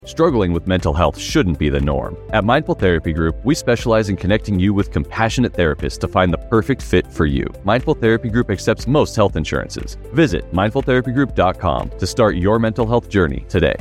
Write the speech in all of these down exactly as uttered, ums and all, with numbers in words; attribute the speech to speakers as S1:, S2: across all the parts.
S1: Struggling with mental health shouldn't be the norm. At Mindful Therapy Group, we specialize in connecting you with compassionate therapists to find the perfect fit for you. Mindful Therapy Group accepts most health insurances. Visit mindful therapy group dot com to start your mental health journey today.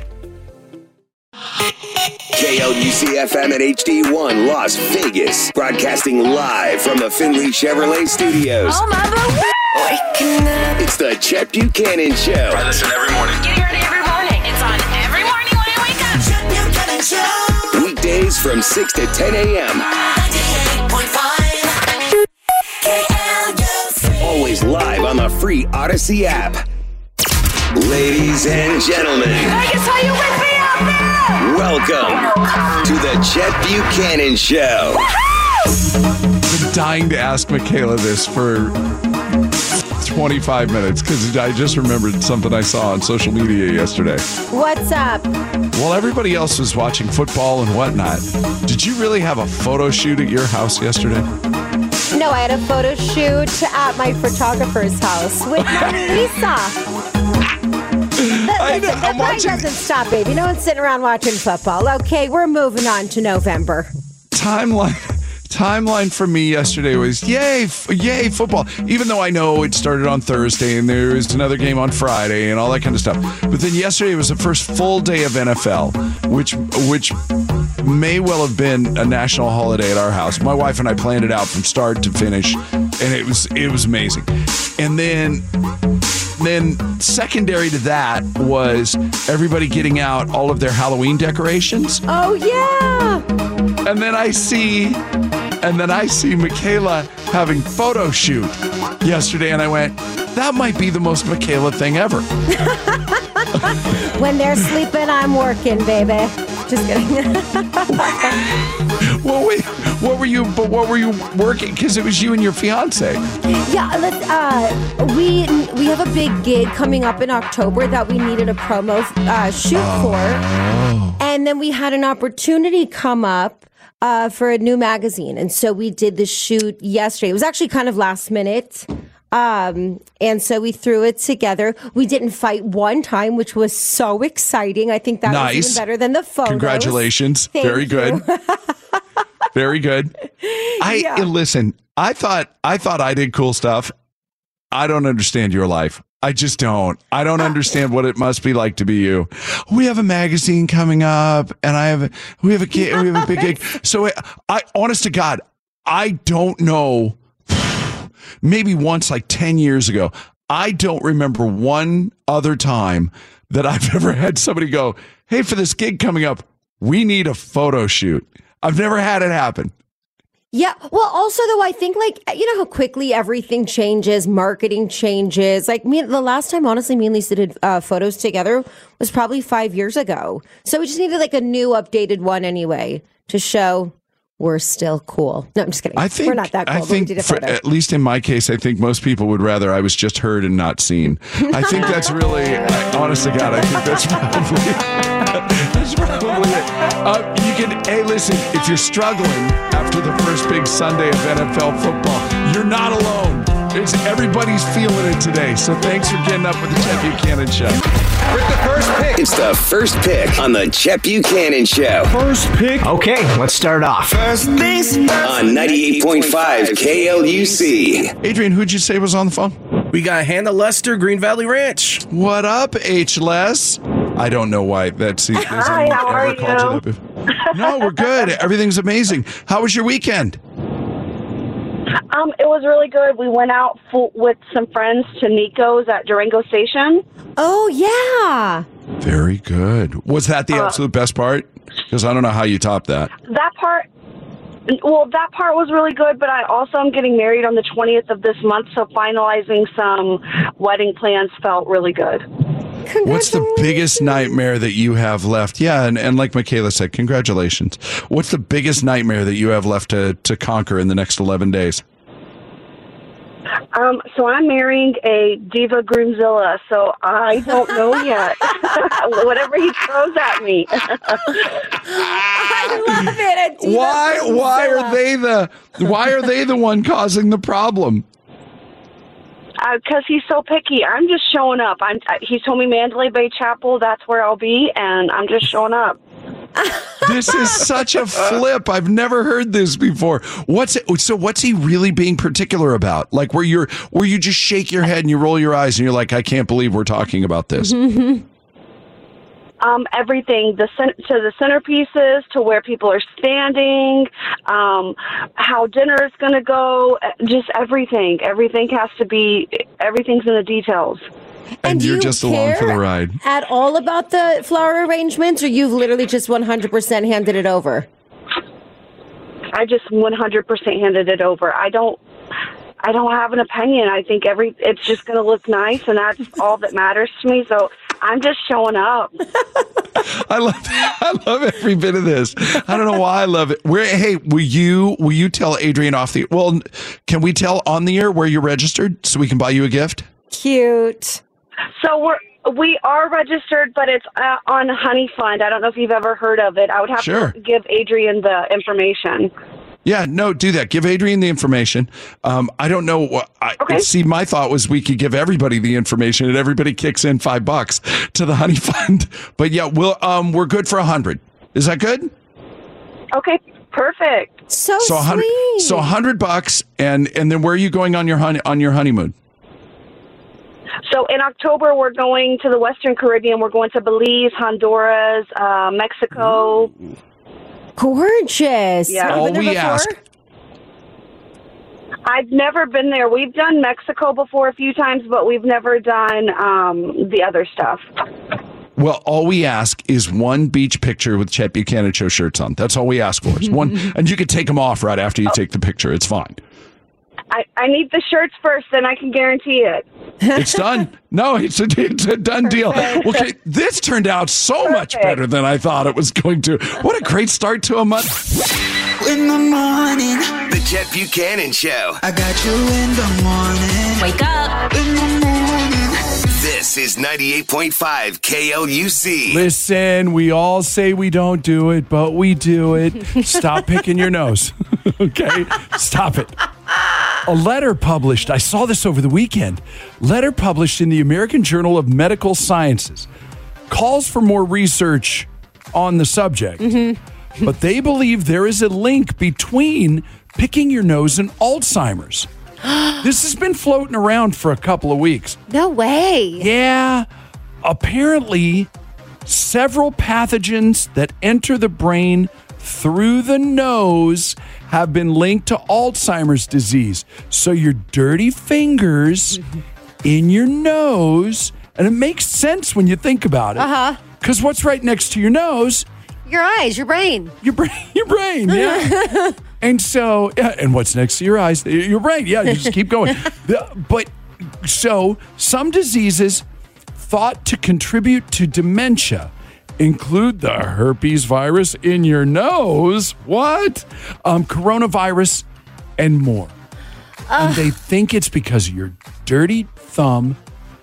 S2: K L U C F M at H D one Las Vegas, broadcasting live from the Findlay Chevrolet Studios.
S3: Oh, mother! Waking up.
S2: It's the Chet Buchanan Show.
S4: I listen every morning.
S3: Get ready every morning. It's on every morning when I wake up. Chet Buchanan Show.
S2: Weekdays from six to ten a.m.
S3: ninety-eight point five K L U C.
S2: Always live on the free Odyssey app. Ladies and gentlemen,
S3: Vegas, are you with me out there?
S2: welcome to the Chet Buchanan Show.
S5: I've been dying to ask Michaela this for twenty-five minutes because I just remembered something I saw on social media yesterday.
S6: What's up?
S5: While everybody else was watching football and whatnot, did you really have a photo shoot at your house yesterday?
S6: No, I had a photo shoot at my photographer's house with Mona Lisa.
S5: I know,
S6: Listen,
S5: I'm
S6: the
S5: watching-
S6: grind doesn't stop, baby. No one's sitting around watching football. Okay, we're moving on to November.
S5: Timeline. Timeline for me yesterday was yay, f- yay football. Even though I know it started on Thursday and there was another game on Friday and all that kind of stuff. But then yesterday was the first full day of N F L, which which may well have been a national holiday at our house. My wife and I planned it out from start to finish, and it was it was amazing. And then then secondary to that was everybody getting out all of their Halloween decorations.
S6: Oh, yeah.
S5: And then I see, and then I see Michaela having photo shoot yesterday, and I went, that might be the most Michaela thing ever.
S6: When they're sleeping, I'm working, baby. Just kidding.
S5: Well, wait, what were you? But what were you working? Because it was you and your fiance.
S6: Yeah, let's, uh, we we have a big gig coming up in October that we needed a promo uh, shoot
S5: Oh.
S6: for, and then we had an opportunity come up uh, for a new magazine, and so we did the shoot yesterday. It was actually kind of last minute. Um, and so we threw it together. We didn't fight one time, which was so exciting. I think that
S5: Nice.
S6: was even better than the photos.
S5: Congratulations.
S6: Thank
S5: Very
S6: you.
S5: good. Very good. I
S6: Yeah.
S5: listen. I thought I thought I did cool stuff. I don't understand your life. I just don't. I don't understand what it must be like to be you. We have a magazine coming up, and I have a, we have a kid, we have a big gig. So I, I, honest to God, I don't know. Maybe once, like ten years ago, I don't remember one other time that I've ever had somebody go, "Hey, for this gig coming up, we need a photo shoot." I've never had it happen.
S6: Yeah. Well, also, though, I think, like, you know how quickly everything changes, marketing changes. Like, me, the last time, honestly, me and Lisa did uh, photos together was probably five years ago. So we just needed, like, a new updated one anyway to show we're still cool. No, I'm just kidding.
S5: I think
S6: we're not that cool,
S5: I
S6: but
S5: think,
S6: we did a
S5: for,
S6: photo.
S5: at least in my case, I think most people would rather I was just heard and not seen. I think that's really, I, honest to God, I think that's probably, that's probably it. Uh, you can, hey, listen, if you're struggling after the first big Sunday of N F L football, you're not alone. It's everybody's feeling it today. So thanks for getting up with the Chet Buchanan Show.
S2: With the first pick. It's the first pick on the Chet Buchanan Show.
S7: First pick. Okay, let's start off.
S2: First things first. On ninety-eight point five K L U C.
S5: Adrian, who'd you say was on the phone?
S8: We got Hannah Lester, Green Valley Ranch.
S5: What up, H. Les? I don't know why that's.
S9: Hi, how are you?
S5: No, we're good. Everything's amazing. How was your weekend?
S9: Um, it was really good. We went out for, with some friends to Nico's at Durango Station.
S6: Oh, yeah.
S5: Very good. Was that the
S9: Uh,
S5: absolute best part? Because I don't know how you top that.
S9: That part, well, that part was really good, but I also am getting married on the twentieth of this month, so finalizing some wedding plans felt really good.
S5: What's the biggest nightmare that you have left? Yeah, and, and like Michaela said, congratulations. What's the biggest nightmare that you have left to, to conquer in the next eleven days?
S9: Um, so I'm marrying a diva groomzilla, so I don't know yet. Whatever he throws at me.
S6: I love it. A diva
S5: Why? Why
S6: groomzilla.
S5: are they the? Why are they the one causing the problem?
S9: Because uh, he's so picky. I'm just showing up. I'm. Uh, he told me Mandalay Bay Chapel. That's where I'll be, and I'm just showing up.
S5: This is such a flip. I've never heard this before. What's it, so? What's he really being particular about? Like where you're, where you just shake your head and you roll your eyes and you're like, I can't believe we're talking about this.
S9: Um, everything, the cen- to the centerpieces, to where people are standing, um, how dinner is going to go, just everything. Everything has to be, everything's in the details.
S5: And,
S6: And do
S5: you're
S6: you
S5: just along for the
S6: care
S5: ride.
S6: At all about the flower arrangements, or you've literally just one hundred percent handed it over?
S9: I just one hundred percent handed it over. I don't, I don't have an opinion. I think every, it's just going to look nice, and that's all that matters to me. So I'm just showing up.
S5: I love, I love every bit of this. I don't know why I love it. Where, hey, will you, will you tell Adrian off the? Well, can we tell on the air where you're registered so we can buy you a gift?
S6: Cute.
S9: So we're we are registered, but it's uh, on Honey Fund. I don't know if you've ever heard of it. I would have
S5: Sure.
S9: to give Adrian the information.
S5: Yeah, no, do that. Give Adrian the information. Um, I don't know what I
S9: Okay.
S5: see. My thought was we could give everybody the information and everybody kicks in five bucks to the Honey Fund. But yeah, we'll um, we're good for a hundred. Is that good?
S9: Okay, perfect.
S6: So,
S5: So a hundred.
S6: sweet.
S5: So a hundred bucks, and and then where are you going on your honey on your honeymoon?
S9: So in October, we're going to the Western Caribbean. We're going to Belize, Honduras, uh, Mexico.
S6: Gorgeous.
S9: Yeah.
S6: Have you
S5: All
S6: been there
S5: we
S6: before?
S5: ask.
S9: I've never been there. We've done Mexico before a few times, but we've never done um, the other stuff.
S5: Well, all we ask is one beach picture with Chet Buchanan Show shirts on. That's all we ask for. Is one, and you can take them off right after you take the picture. It's fine.
S9: I, I need the shirts first, then I can guarantee it.
S5: It's done. No, it's a, it's a done deal. Okay, this turned out so much
S9: Perfect.
S5: better than I thought it was going to. What a great start to a month.
S3: In the morning,
S2: The Chet Buchanan Show.
S3: I got you in the morning.
S4: Wake up.
S3: In the morning.
S2: This is ninety-eight point five K L U C.
S5: Listen, we all say we don't do it, but we do it. Stop picking your nose. Okay? Stop it. A letter published, I saw this over the weekend, letter published in the American Journal of Medical Sciences calls for more research on the subject. Mm-hmm. But they believe there is a link between picking your nose and Alzheimer's. This has been floating around for a couple of weeks.
S6: No way.
S5: Yeah, apparently several pathogens that enter the brain through the nose have been linked to Alzheimer's disease. So your dirty fingers in your nose, and it makes sense when you think about it.
S6: Uh-huh.
S5: Because what's right next to your nose?
S6: Your eyes, your brain.
S5: Your brain, your brain, yeah. And so, yeah, and what's next to your eyes? Your brain, yeah, you just keep going. The- but so some diseases thought to contribute to dementia include the herpes virus in your nose, what? Um, coronavirus, and more. Uh, and they think it's because of your dirty thumb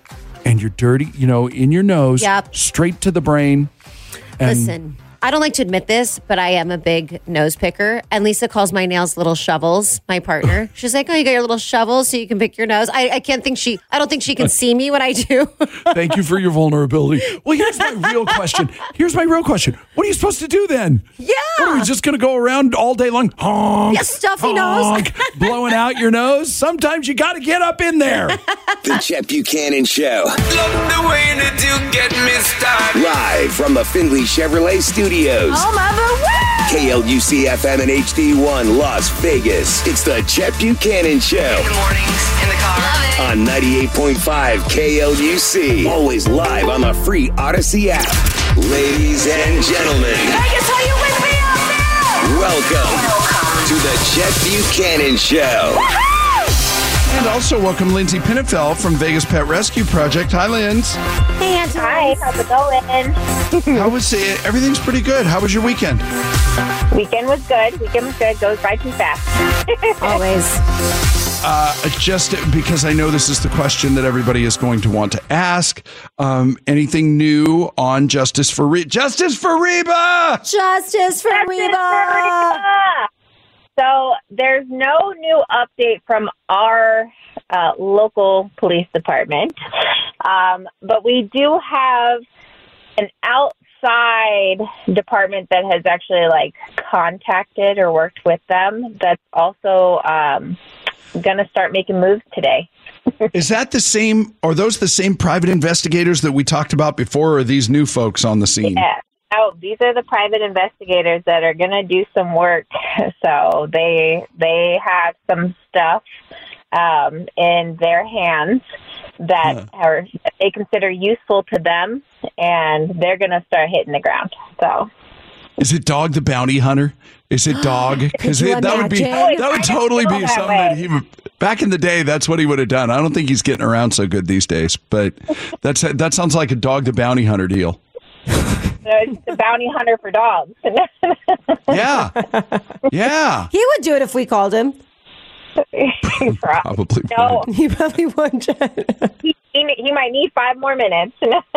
S5: and your dirty, you know, in your nose,
S6: Yep.
S5: straight to the brain. And
S6: Listen, I don't like to admit this, but I am a big nose picker. And Lisa calls my nails little shovels, my partner. She's like, oh, you got your little shovels so you can pick your nose. I, I can't think she, I don't think she can see me when I do.
S5: Thank you for your vulnerability. Well, here's my real question. Here's my real question. What are you supposed to do then?
S6: Yeah.
S5: What, are we just going to go around all day long? Honk,
S6: Yeah, stuffy nose.
S5: honk, blowing out your nose? Sometimes you got to get up in there.
S2: The Chet Buchanan Show.
S3: Love the way that you get me started.
S2: Live from the Findlay Chevrolet Studios.
S6: Oh, mother, woo!
S2: K L U C F M and H D one Las Vegas. It's the Chet Buchanan Show.
S3: In the mornings, in the car.
S2: On ninety-eight point five K L U C. Always live on the free Odyssey app. Ladies and gentlemen,
S3: Vegas, are you with me out there?
S2: welcome to the Chet Buchanan Show.
S5: And also welcome Lindsay Pinnefeld from Vegas Pet Rescue Project. Hi, Linz.
S6: Hey, Anthony.
S10: Hi, how's it going?
S5: How was it? Everything's pretty good. How was your weekend?
S10: Weekend was good. Weekend was good. Goes by too fast.
S6: Always.
S5: Uh, just because I know this is the question that everybody is going to want to ask. Um, anything new on Justice for Reba? Justice for Reba!
S6: Justice for Reba.
S10: Ah! So there's no new update from our uh, local police department, um, but we do have an outside department that has actually like contacted or worked with them that's also um, going to start making moves today.
S5: Is that the same? Are those the same private investigators that we talked about before, or are these new folks on the scene?
S10: Yeah. Oh, these are the private investigators that are going to do some work. So they they have some stuff um, in their hands that
S5: Huh.
S10: are they consider useful to them, and they're going to start hitting the ground. So.
S5: Is it Dog the Bounty Hunter? Is it Dog? Because
S6: Could you
S5: that would be
S6: imagine?
S5: that would totally be
S10: That
S5: something
S10: way.
S5: that he would. Back in the day, that's what he would have done. I don't think he's getting around so good these days, but that's that sounds like a Dog the Bounty Hunter deal.
S10: So it's the bounty hunter for dogs.
S5: Yeah, yeah,
S6: He would do it if we called him.
S5: probably.
S10: No,
S5: would.
S6: He probably would.
S10: he, he, he might need five more minutes.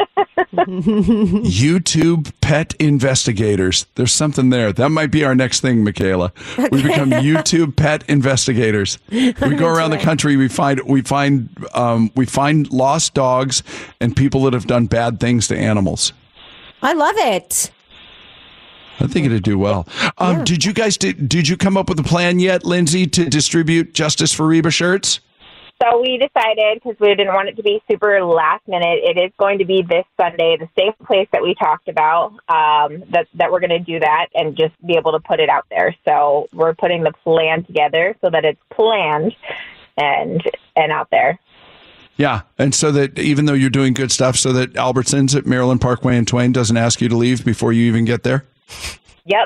S5: YouTube pet investigators. There's something there. That might be our next thing, Michaela. We become YouTube pet investigators. We go around the country. We find we find um, we find lost dogs and people that have done bad things to animals.
S6: I love it.
S5: I think it'd do well. Um,
S6: Yeah.
S5: Did you guys did, did you come up with a plan yet, Lindsay, to distribute Justice for Reba shirts?
S10: So we decided, because we didn't want it to be super last minute, it is going to be this Sunday, the same place that we talked about, um, that, that we're going to do that and just be able to put it out there. So we're putting the plan together so that it's planned and and out there.
S5: Yeah, and so that even though you're doing good stuff, so that Albertsons at Maryland Parkway and Twain doesn't ask you to leave before you even get there?
S10: Yep.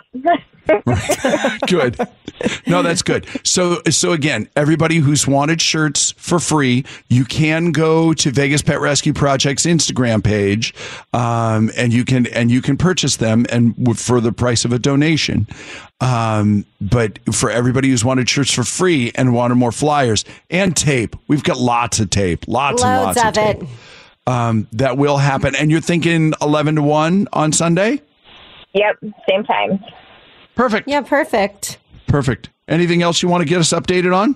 S5: Good. No, that's good. So, so again, everybody who's wanted shirts for free, you can go to Vegas Pet Rescue Project's Instagram page, um, and you can and you can purchase them and w- for the price of a donation. Um, but for everybody who's wanted shirts for free and wanted more flyers and tape, we've got lots of tape, lots and
S6: Loads
S5: lots of,
S6: of
S5: tape.
S6: it.
S5: Um, that will happen. And you're thinking eleven to one on Sunday?
S10: Yep. Same time.
S5: Perfect.
S6: Yeah, perfect.
S5: Perfect. Anything else you want to get us updated on?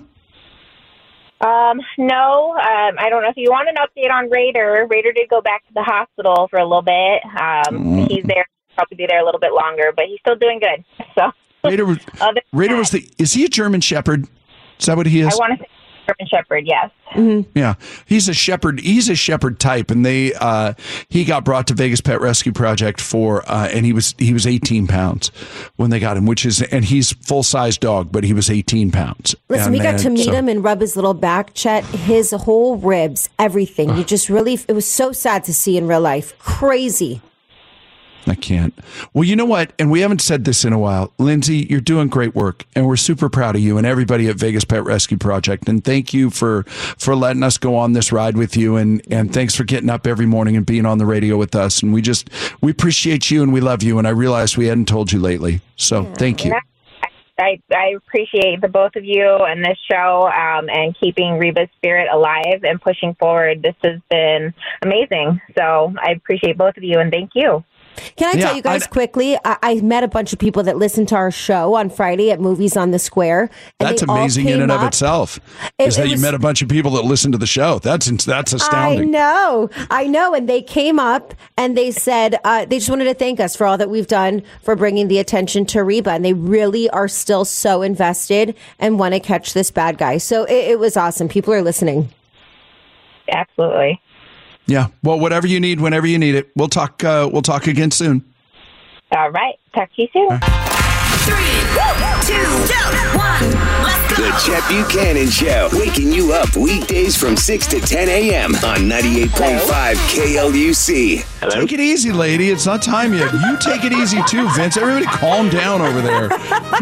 S10: Um, no, um, I don't know if you want an update on Raider. Raider did go back to the hospital for a little bit. Um, he's there, probably be there a little bit longer, but he's still doing good. So,
S5: Raider was,
S10: other than
S5: Raider
S10: that,
S5: was the, is he a German Shepherd? Is that what he is?
S10: I want to say German Shepherd, yes.
S5: Yeah, he's a shepherd. He's a shepherd type, and they uh, he got brought to Vegas Pet Rescue Project for, uh, and he was he was eighteen pounds when they got him, which is, and he's full size dog, but he was eighteen pounds.
S6: Listen,
S5: And
S6: we got
S5: then-
S6: to meet
S5: so-
S6: him and rub his little back, Chet, his whole ribs, everything. You just really, it was so sad to see in real life. Crazy.
S5: I can't. Well, you know what? And we haven't said this in a while. Lindsay, you're doing great work, and we're super proud of you and everybody at Vegas Pet Rescue Project. And thank you for for letting us go on this ride with you. And and thanks for getting up every morning and being on the radio with us. And we just we appreciate you and we love you. And I realized we hadn't told you lately, so thank you.
S10: I, I appreciate the both of you and this show um, and keeping Reba's spirit alive and pushing forward. This has been amazing. So I appreciate both of you and thank you.
S6: Can I
S5: Yeah,
S6: tell you guys
S5: I-
S6: quickly? I, I met a bunch of people that listened to our show on Friday at Movies on the Square. and
S5: That's
S6: they all
S5: amazing in
S6: came
S5: and of
S6: up.
S5: itself.
S6: It-
S5: is that
S6: it
S5: you
S6: was-
S5: met a bunch of people that listen to the show. That's that's
S6: I
S5: astounding.
S6: know, I know. And they came up and they said uh, they just wanted to thank us for all that we've done for bringing the attention to Reba. And they really are still so invested and want to catch this bad guy. So it, it was awesome. People are listening.
S10: Absolutely.
S5: Yeah. Well, whatever you need, whenever you need it, we'll talk. Uh, we'll talk again soon.
S10: All right. Talk to you soon.
S3: Three, two, one, let's go.
S2: The Chet Buchanan Show, waking you up weekdays from six to ten a.m. on ninety-eight point five K L U C.
S5: Take it easy, lady. It's not time yet. You take it easy too, Vince. Everybody calm down over there.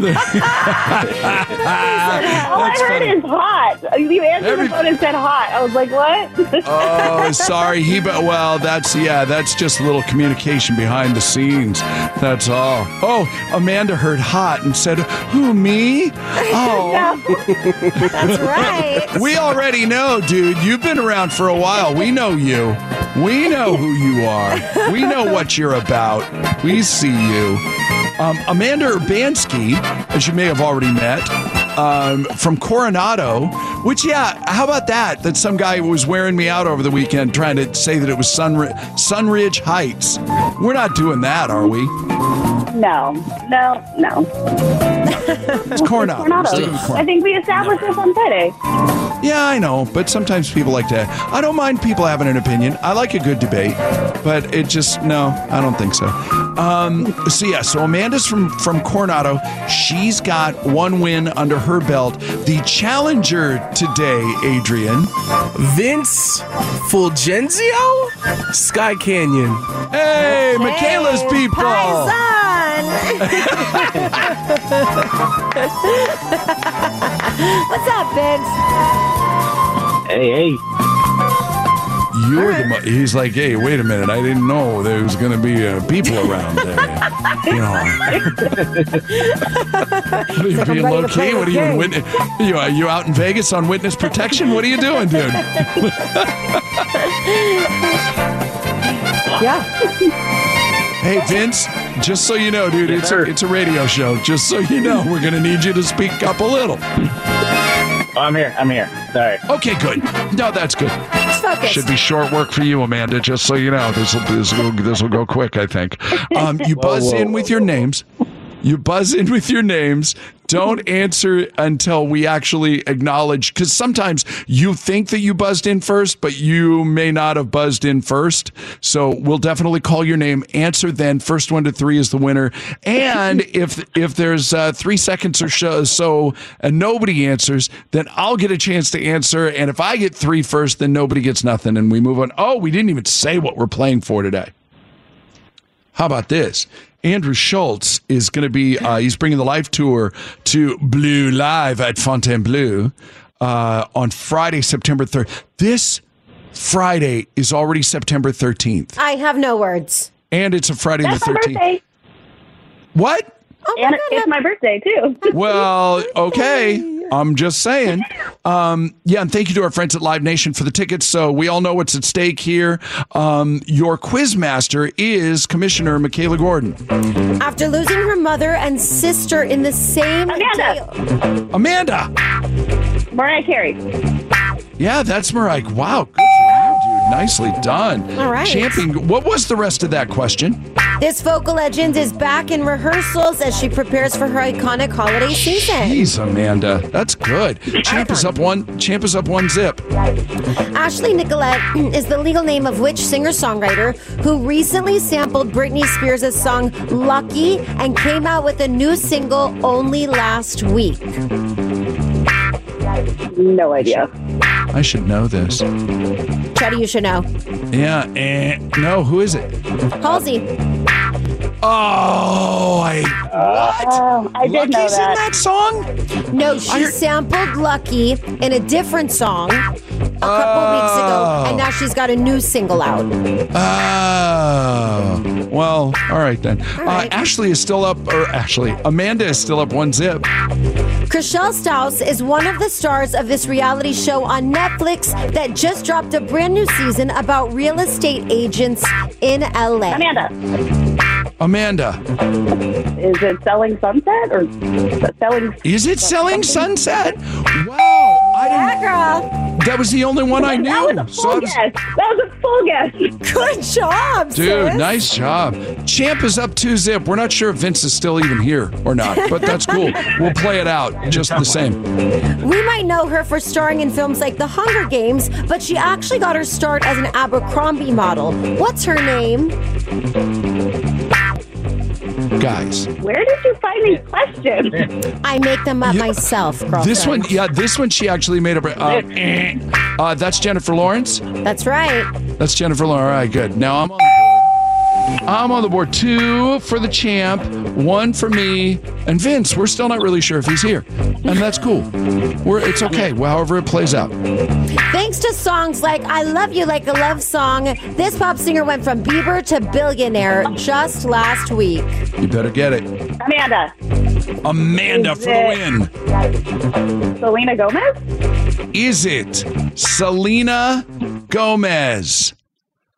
S10: All I
S5: That's
S10: heard
S5: funny.
S10: is hot. You answered
S5: Every-
S10: the phone and said hot. I was like, what?
S5: Oh, sorry. He, but well, that's yeah, that's just a little communication behind the scenes. That's all. Oh, Amanda heard hot and said, "Who, me?" Oh,
S6: That's right.
S5: we already know, dude. You've been around for a while. We know you. We know who you are. We know what you're about. We see you. Um, Amanda Urbanski, as you may have already met, um, from Coronado, which, yeah, how about that? That some guy was wearing me out over the weekend trying to say that it was Sunri- Sunridge Heights. We're not doing that, are we?
S4: No, no, no.
S5: It's Coronado.
S4: Coronado.
S5: Stick with Coronado.
S4: I think we established this on Friday.
S5: Yeah, I know, but sometimes people like to. I don't mind people having an opinion. I like a good debate, but it just no, I don't think so. Um, so yeah, so Amanda's from from Coronado. She's got one win under her belt. The challenger today, Adrian,
S8: Vince Fulgenzio, Sky Canyon.
S5: Hey, hey Michaela's people.
S6: What's up, Vince?
S11: Hey, hey.
S5: You're the. Mo- he's like, hey, wait a minute. I didn't know there was going to be uh, people around there. You know. What are you being low key? What are you in witness? You are you out in Vegas on witness protection? What are you doing, dude?
S6: Yeah.
S5: Hey, Vince, just so you know, dude, it's a, it's a radio show. Just so you know, we're going to need you to speak up a little.
S11: Oh, I'm here. I'm here. Sorry.
S5: Okay, good. No, that's good.
S6: Focus.
S5: Should be short work for you, Amanda, just so you know. This will this will this will go quick, I think. Um, you buzz
S11: whoa, whoa,
S5: in with your names. You buzz in with your names. Don't answer until we actually acknowledge, because sometimes you think that you buzzed in first, but you may not have buzzed in first. So we'll definitely call your name. Answer then. First one to three is the winner. And if if there's uh, three seconds or so, so and nobody answers, then I'll get a chance to answer. And if I get three first, then nobody gets nothing, and we move on. Oh, we didn't even say what we're playing for today. How about this? Andrew Schultz is going to be, uh, he's bringing the live tour to Blue Live at Fontainebleau uh, on Friday, September third. This Friday is already September thirteenth.
S6: I have no words.
S5: And it's a Friday
S4: That's
S5: the thirteenth.
S4: my birthday.
S5: What?
S6: Oh my
S4: And
S6: God,
S4: it's my birthday, too.
S5: Well, okay. I'm just saying. Um, yeah, and thank you to our friends at Live Nation for the tickets. So we all know what's at stake here. Um, your quizmaster is Commissioner Michaela Gordon.
S6: After losing her mother and sister in the same
S4: Amanda.
S6: day.
S5: Amanda.
S4: Mariah Carey.
S5: Yeah, that's Mariah. Wow, good for you, dude. Nicely done.
S6: All right.
S5: Champion. What was the rest of that question?
S6: This vocal legend is back in rehearsals as she prepares for her iconic holiday season.
S5: Jeez, Amanda. That's good. Champ is up one. Champ is up one zip.
S6: Ashley Nicolette is the legal name of which singer-songwriter who recently sampled Britney Spears' song Lucky and came out with a new single only last week?
S4: No idea.
S5: I should know this.
S6: Chetty, you should know.
S5: Yeah. Eh, no, who is it?
S6: Halsey.
S5: Oh, I. What?
S4: Oh, I did know
S5: Lucky's in
S4: that.
S5: that song?
S6: No, she
S5: heard-
S6: sampled Lucky in a different song a couple weeks ago, and now she's got a new single out.
S5: Oh. Well, all right then.
S6: right.
S5: Uh, Ashley is still up, or Ashley, Amanda is still up one zip.
S6: Chriselle Staus is one of the stars of this reality show on Netflix that just dropped a brand new season about real estate agents in L A.
S4: Amanda.
S5: Amanda.
S4: Is it Selling Sunset or Selling...
S5: Is it Selling Sunset? Wow. I
S6: Yeah,
S5: didn't,
S6: girl.
S5: that was the only one I knew.
S4: That was a
S5: So
S4: full
S5: I was-
S4: guess. That was a full guess.
S6: Good job,
S5: Dude,
S6: sis.
S5: nice job. Champ is up two zip. We're not sure if Vince is still even here or not, but that's cool. We'll play it out just the same.
S6: We might know her for starring in films like The Hunger Games, but she actually got her start as an Abercrombie model. What's her name?
S5: Guys.
S4: Where did you find these questions?
S6: I make them up myself, girlfriend.
S5: This one, yeah, this one she actually made up. Uh, eh. uh, that's Jennifer Lawrence.
S6: That's right.
S5: That's Jennifer Lawrence. All right, good. Now I'm on the board. I'm on the board. Two for the champ, one for me, and Vince. We're still not really sure if he's here, and that's cool. We're it's okay. However it plays out.
S6: Thanks to songs like I Love You Like a Love Song, this pop singer went from Bieber to billionaire just last week.
S5: You better get it,
S4: Amanda.
S5: Amanda,
S4: Is
S5: for the win.
S4: Selena Gomez?
S5: Is it Selena Gomez?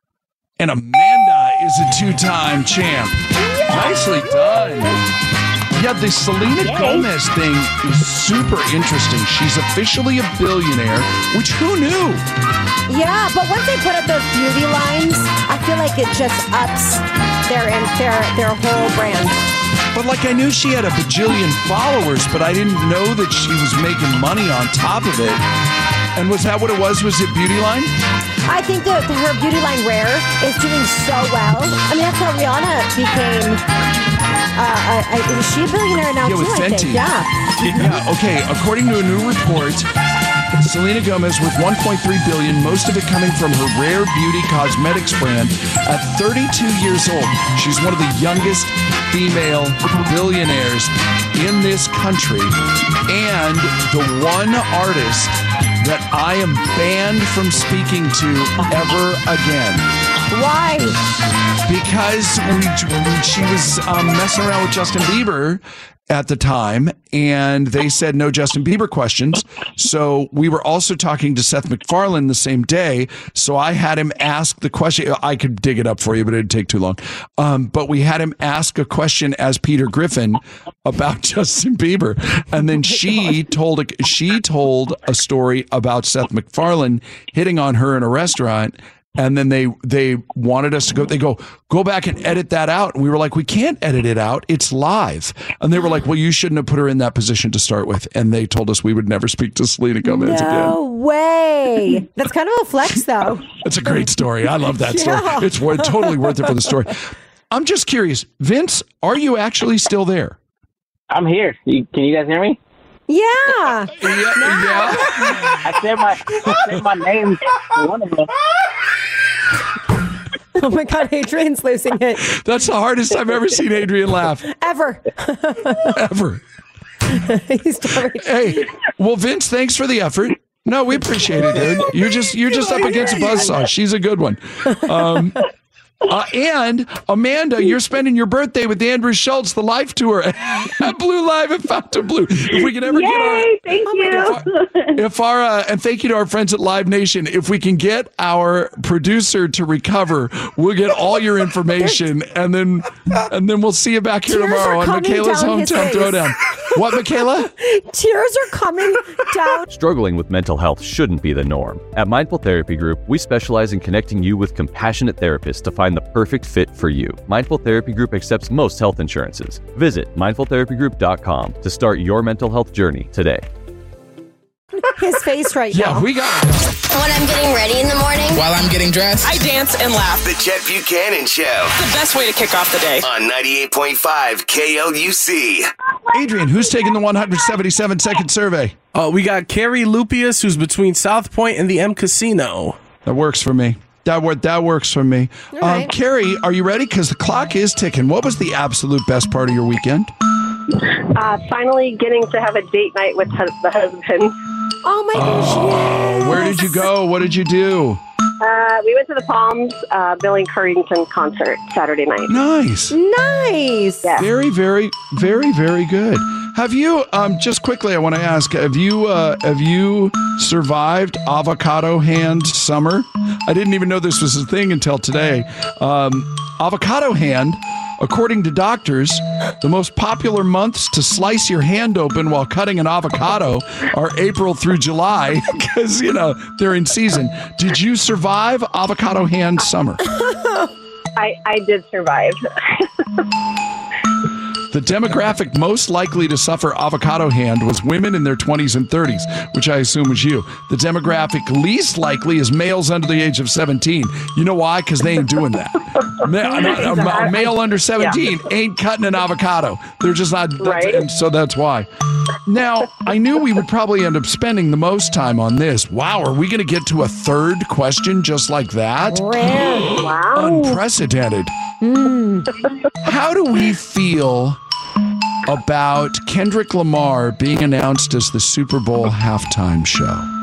S5: And Amanda is a two-time champ. Nicely done. Yeah, the Selena
S4: Yay.
S5: Gomez thing is super interesting. She's officially a billionaire, which who knew?
S6: Yeah, but once they put up those beauty lines, I feel like it just ups their their their whole brand.
S5: But like I knew she had a bajillion followers, but I didn't know that she was making money on top of it. And was that what it was? Was it beauty line?
S6: I think that her beauty line Rare is doing so well. I mean, that's how Rihanna became. Uh, uh, uh, is she a billionaire now
S5: Yeah,
S6: too?
S5: with
S6: I
S5: Fenty.
S6: think. Yeah.
S5: Yeah, okay. According to a new report, Selena Gomez with one point three billion dollars, most of it coming from her Rare Beauty cosmetics brand. At thirty-two years old, she's one of the youngest female billionaires in this country, and the one artist that I am banned from speaking to ever again.
S6: Why?
S5: Because we, she was um, messing around with Justin Bieber at the time, and they said no Justin Bieber questions. So we were also talking to Seth MacFarlane the same day. So I had him ask the question. I could dig it up for you, but it'd take too long. Um, but we had him ask a question as Peter Griffin about Justin Bieber, and then she told a, she told a story about Seth MacFarlane hitting on her in a restaurant. And then they they wanted us to go, they go, go back and edit that out. And we were like, we can't edit it out. It's live. And they were like, well, you shouldn't have put her in that position to start with. And they told us we would never speak to Selena Gomez
S6: no
S5: again.
S6: way. That's kind of a flex, though.
S5: It's a great story. I love that story.
S6: Yeah.
S5: It's wor- totally worth it for the story. I'm just curious, Vince, are you actually still there?
S11: I'm here. You, can you guys hear me?
S6: Yeah.
S5: Yeah. yeah.
S11: I said my I said my name for one of them.
S6: Oh my God, Adrian's losing it.
S5: That's the hardest I've ever seen Adrian laugh.
S6: Ever.
S5: Ever.
S6: He's totally-
S5: Hey, well, Vince, thanks for the effort. No, we appreciate it, dude. You're just you're just up against a buzzsaw. She's a good one. Um, uh, and Amanda, you're spending your birthday with Andrew Schultz, the Live Tour at Blue Live at Fountain Blue. If we can ever
S4: Yay,
S5: get our,
S4: thank
S6: Oh
S4: you.
S6: my
S5: if our, if our uh, and thank you to our friends at Live Nation. If we can get our producer to recover, we'll get all your information, and then and then we'll see you back here
S6: Tears
S5: tomorrow
S6: are
S5: on
S6: coming
S5: Michaela's
S6: down his
S5: Hometown
S6: face.
S5: Throwdown. What, Michaela?
S6: Tears are coming down.
S1: Struggling with mental health shouldn't be the norm. At Mindful Therapy Group, we specialize in connecting you with compassionate therapists to find the perfect fit for you. Mindful Therapy Group accepts most health insurances. Visit mindful therapy group dot com to start your mental health journey today.
S6: His face right
S5: Yeah,
S6: now.
S5: we got it.
S3: When I'm getting ready in the morning,
S12: While I'm getting dressed,
S13: I dance and laugh.
S2: The Chet Buchanan Show
S13: The best way to kick off the day.
S2: on ninety-eight point five K L U C.
S5: Adrian, who's taking the one hundred seventy-seven second survey?
S8: Uh, we got Carrie Lupius, who's between South Point and the M Casino.
S5: That works for me. That wor- that works for me.
S6: All
S5: Um,
S6: right.
S5: Carrie, are you ready? Because the clock is ticking. What was the absolute best part of your weekend?
S4: Uh, finally getting to have a date night with hus- the husband.
S6: Oh my gosh.
S5: Oh, where did you go? What did you do?
S4: Uh, we went to the Palms uh, Billy Currington concert Saturday night.
S5: Nice.
S6: Nice.
S4: Yeah.
S5: Very, very, very, very good. Have you? Um, just quickly, I want to ask: Have you? Uh, have you survived avocado hand summer? I didn't even know this was a thing until today. Um, avocado hand. According to doctors, the most popular months to slice your hand open while cutting an avocado are April through July because, you know, they're in season. Did you survive avocado hand summer?
S4: I, I did survive.
S5: The demographic most likely to suffer avocado hand was women in their twenties and thirties, which I assume was you. The demographic least likely is males under the age of seventeen. You know why? Because they ain't doing that. Ma- a, a- a male under seventeen ain't cutting an avocado. They're just not.
S4: Right.
S5: And so that's why. Now, I knew we would probably end up spending the most time on this. Wow, are we going to get to a third question just like that?
S6: Rare.
S4: Wow.
S5: Unprecedented. How do we feel about Kendrick Lamar being announced as the Super Bowl halftime show?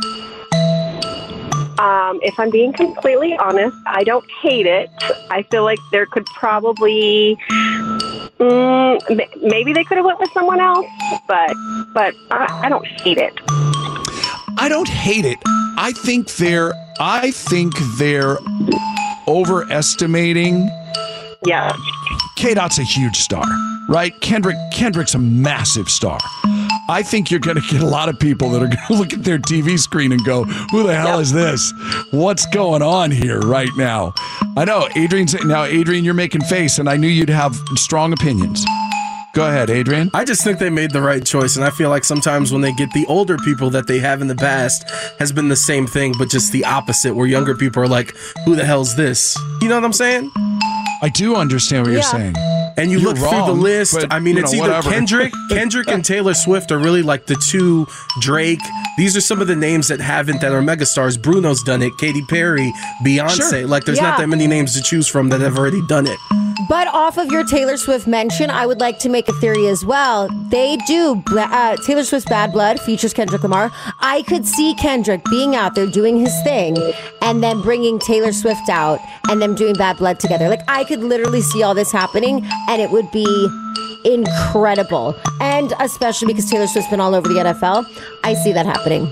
S4: Um, if I'm being completely honest, I don't hate it. I feel like there could probably, mm, m- maybe they could have went with someone else, but but I, I don't hate it.
S5: I don't hate it. I think they're I think they're overestimating.
S4: Yeah.
S5: K-Dot's a huge star. right? Kendrick, Kendrick's a massive star. I think you're going to get a lot of people that are going to look at their T V screen and go, who the hell is this? What's going on here right now? I know, Adrian's, now, Adrian, you're making face, and I knew you'd have strong opinions. Go ahead, Adrian.
S8: I just think they made the right choice, and I feel like sometimes when they get the older people that they have in the past has been the same thing, but just the opposite, where younger people are like, who the hell's this? You know what I'm saying?
S5: I do understand what
S8: Yeah.
S5: you're saying.
S8: And you
S5: You're
S8: look
S5: wrong,
S8: through the list.
S5: but,
S8: I mean,
S5: you
S8: it's
S5: know,
S8: either
S5: whatever.
S8: Kendrick, Kendrick and Taylor Swift are really like the two. Drake. These are some of the names that haven't that are megastars. Bruno's done it. Katy Perry, Beyonce.
S6: Sure.
S8: Like, there's
S6: Yeah.
S8: not that many names to choose from that have already done it.
S6: But off of your Taylor Swift mention, I would like to make a theory as well. They do. Uh, Taylor Swift's Bad Blood features Kendrick Lamar. I could see Kendrick being out there doing his thing and then bringing Taylor Swift out and them doing Bad Blood together. Like, I could literally see all this happening, and it would be incredible. And especially because Taylor Swift's been all over the N F L, I see that happening.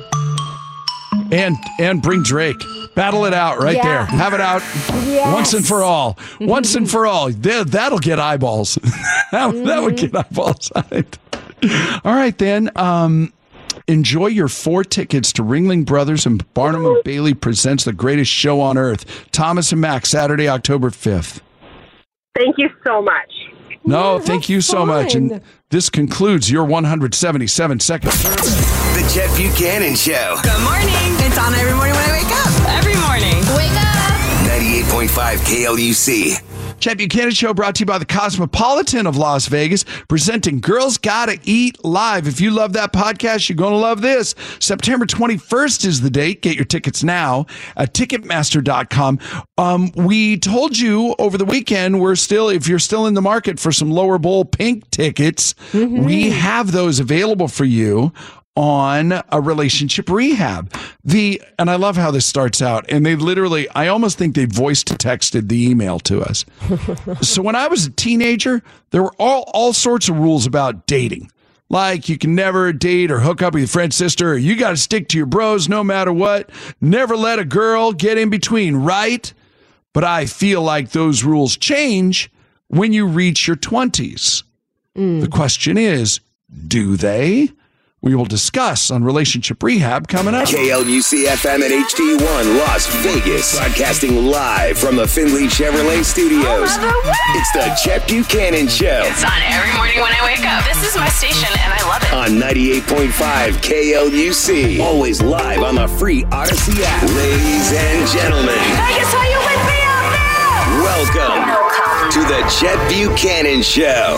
S5: And and bring Drake. Battle it out right
S6: Yeah.
S5: there. Have it out
S6: Yes.
S5: once and for all. Once and for all. There- That'll get eyeballs. that, that would get eyeballs on it. All right, then. Um, enjoy your four tickets to Ringling Brothers and Barnum and Bailey presents the greatest show on earth. Thomas and Mack, Saturday, October fifth.
S4: Thank you so much.
S5: No, thank you so much. And this concludes your one hundred seventy-seven second survey.
S2: The Chet Buchanan Show.
S13: Good morning. It's on every morning when I wake up. Every morning. Wake up.
S2: ninety-eight point five K L U C.
S5: Chet Buchanan Show brought to you by the Cosmopolitan of Las Vegas, presenting Girls Gotta Eat Live. If you love that podcast, you're going to love this. September twenty-first is the date. Get your tickets now at Ticketmaster dot com. Um, we told you over the weekend, we're still, if you're still in the market for some lower bowl pink tickets, we have those available for you on a relationship rehab. The and I love how this starts out. And they literally, I almost think they voice to texted the email to us. So when I was a teenager, there were all, all sorts of rules about dating. Like you can never date or hook up with your friend's sister, or you got to stick to your bros no matter what. Never let a girl get in between, right? But I feel like those rules change when you reach your twenties. The question is, do they? We will discuss on Relationship Rehab coming up.
S2: K L U C F M at H D one Las Vegas. Broadcasting live from the Findlay Chevrolet Studios. It's the Chet Buchanan Show.
S13: It's on every morning when I wake up. This is my station, and I love it.
S2: On ninety-eight point five K L U C. Always live on the free Odyssey app. Ladies and gentlemen,
S3: Vegas, how you with me out there?
S2: welcome to the Chet Buchanan Show.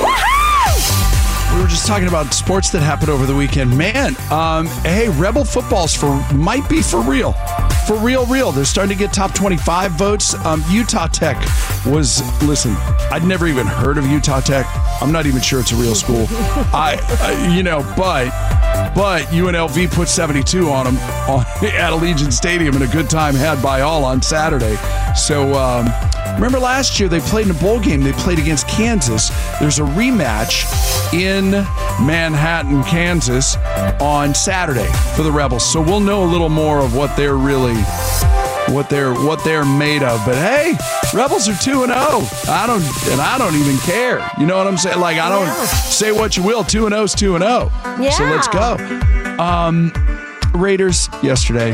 S5: We were just talking about sports that happened over the weekend. Man, um, hey, Rebel football's for might be for real. For real, real. They're starting to get top twenty-five votes. Um, Utah Tech was, listen, I'd never even heard of Utah Tech. I'm not even sure it's a real school. I, uh, you know, but but U N L V put seventy-two on them on, at Allegiant Stadium, and a good time had by all on Saturday. So um, remember last year they played in a bowl game. They played against Kansas. There's a rematch in Manhattan, Kansas on Saturday for the Rebels. So we'll know a little more of what they're really what they're what they're made of. But hey, Rebels are two and oh. I don't and I don't even care. You know what I'm saying? Like I don't
S6: Yeah.
S5: say what you will. two and oh's two and oh.
S6: Yeah.
S5: So let's go. Um Raiders yesterday.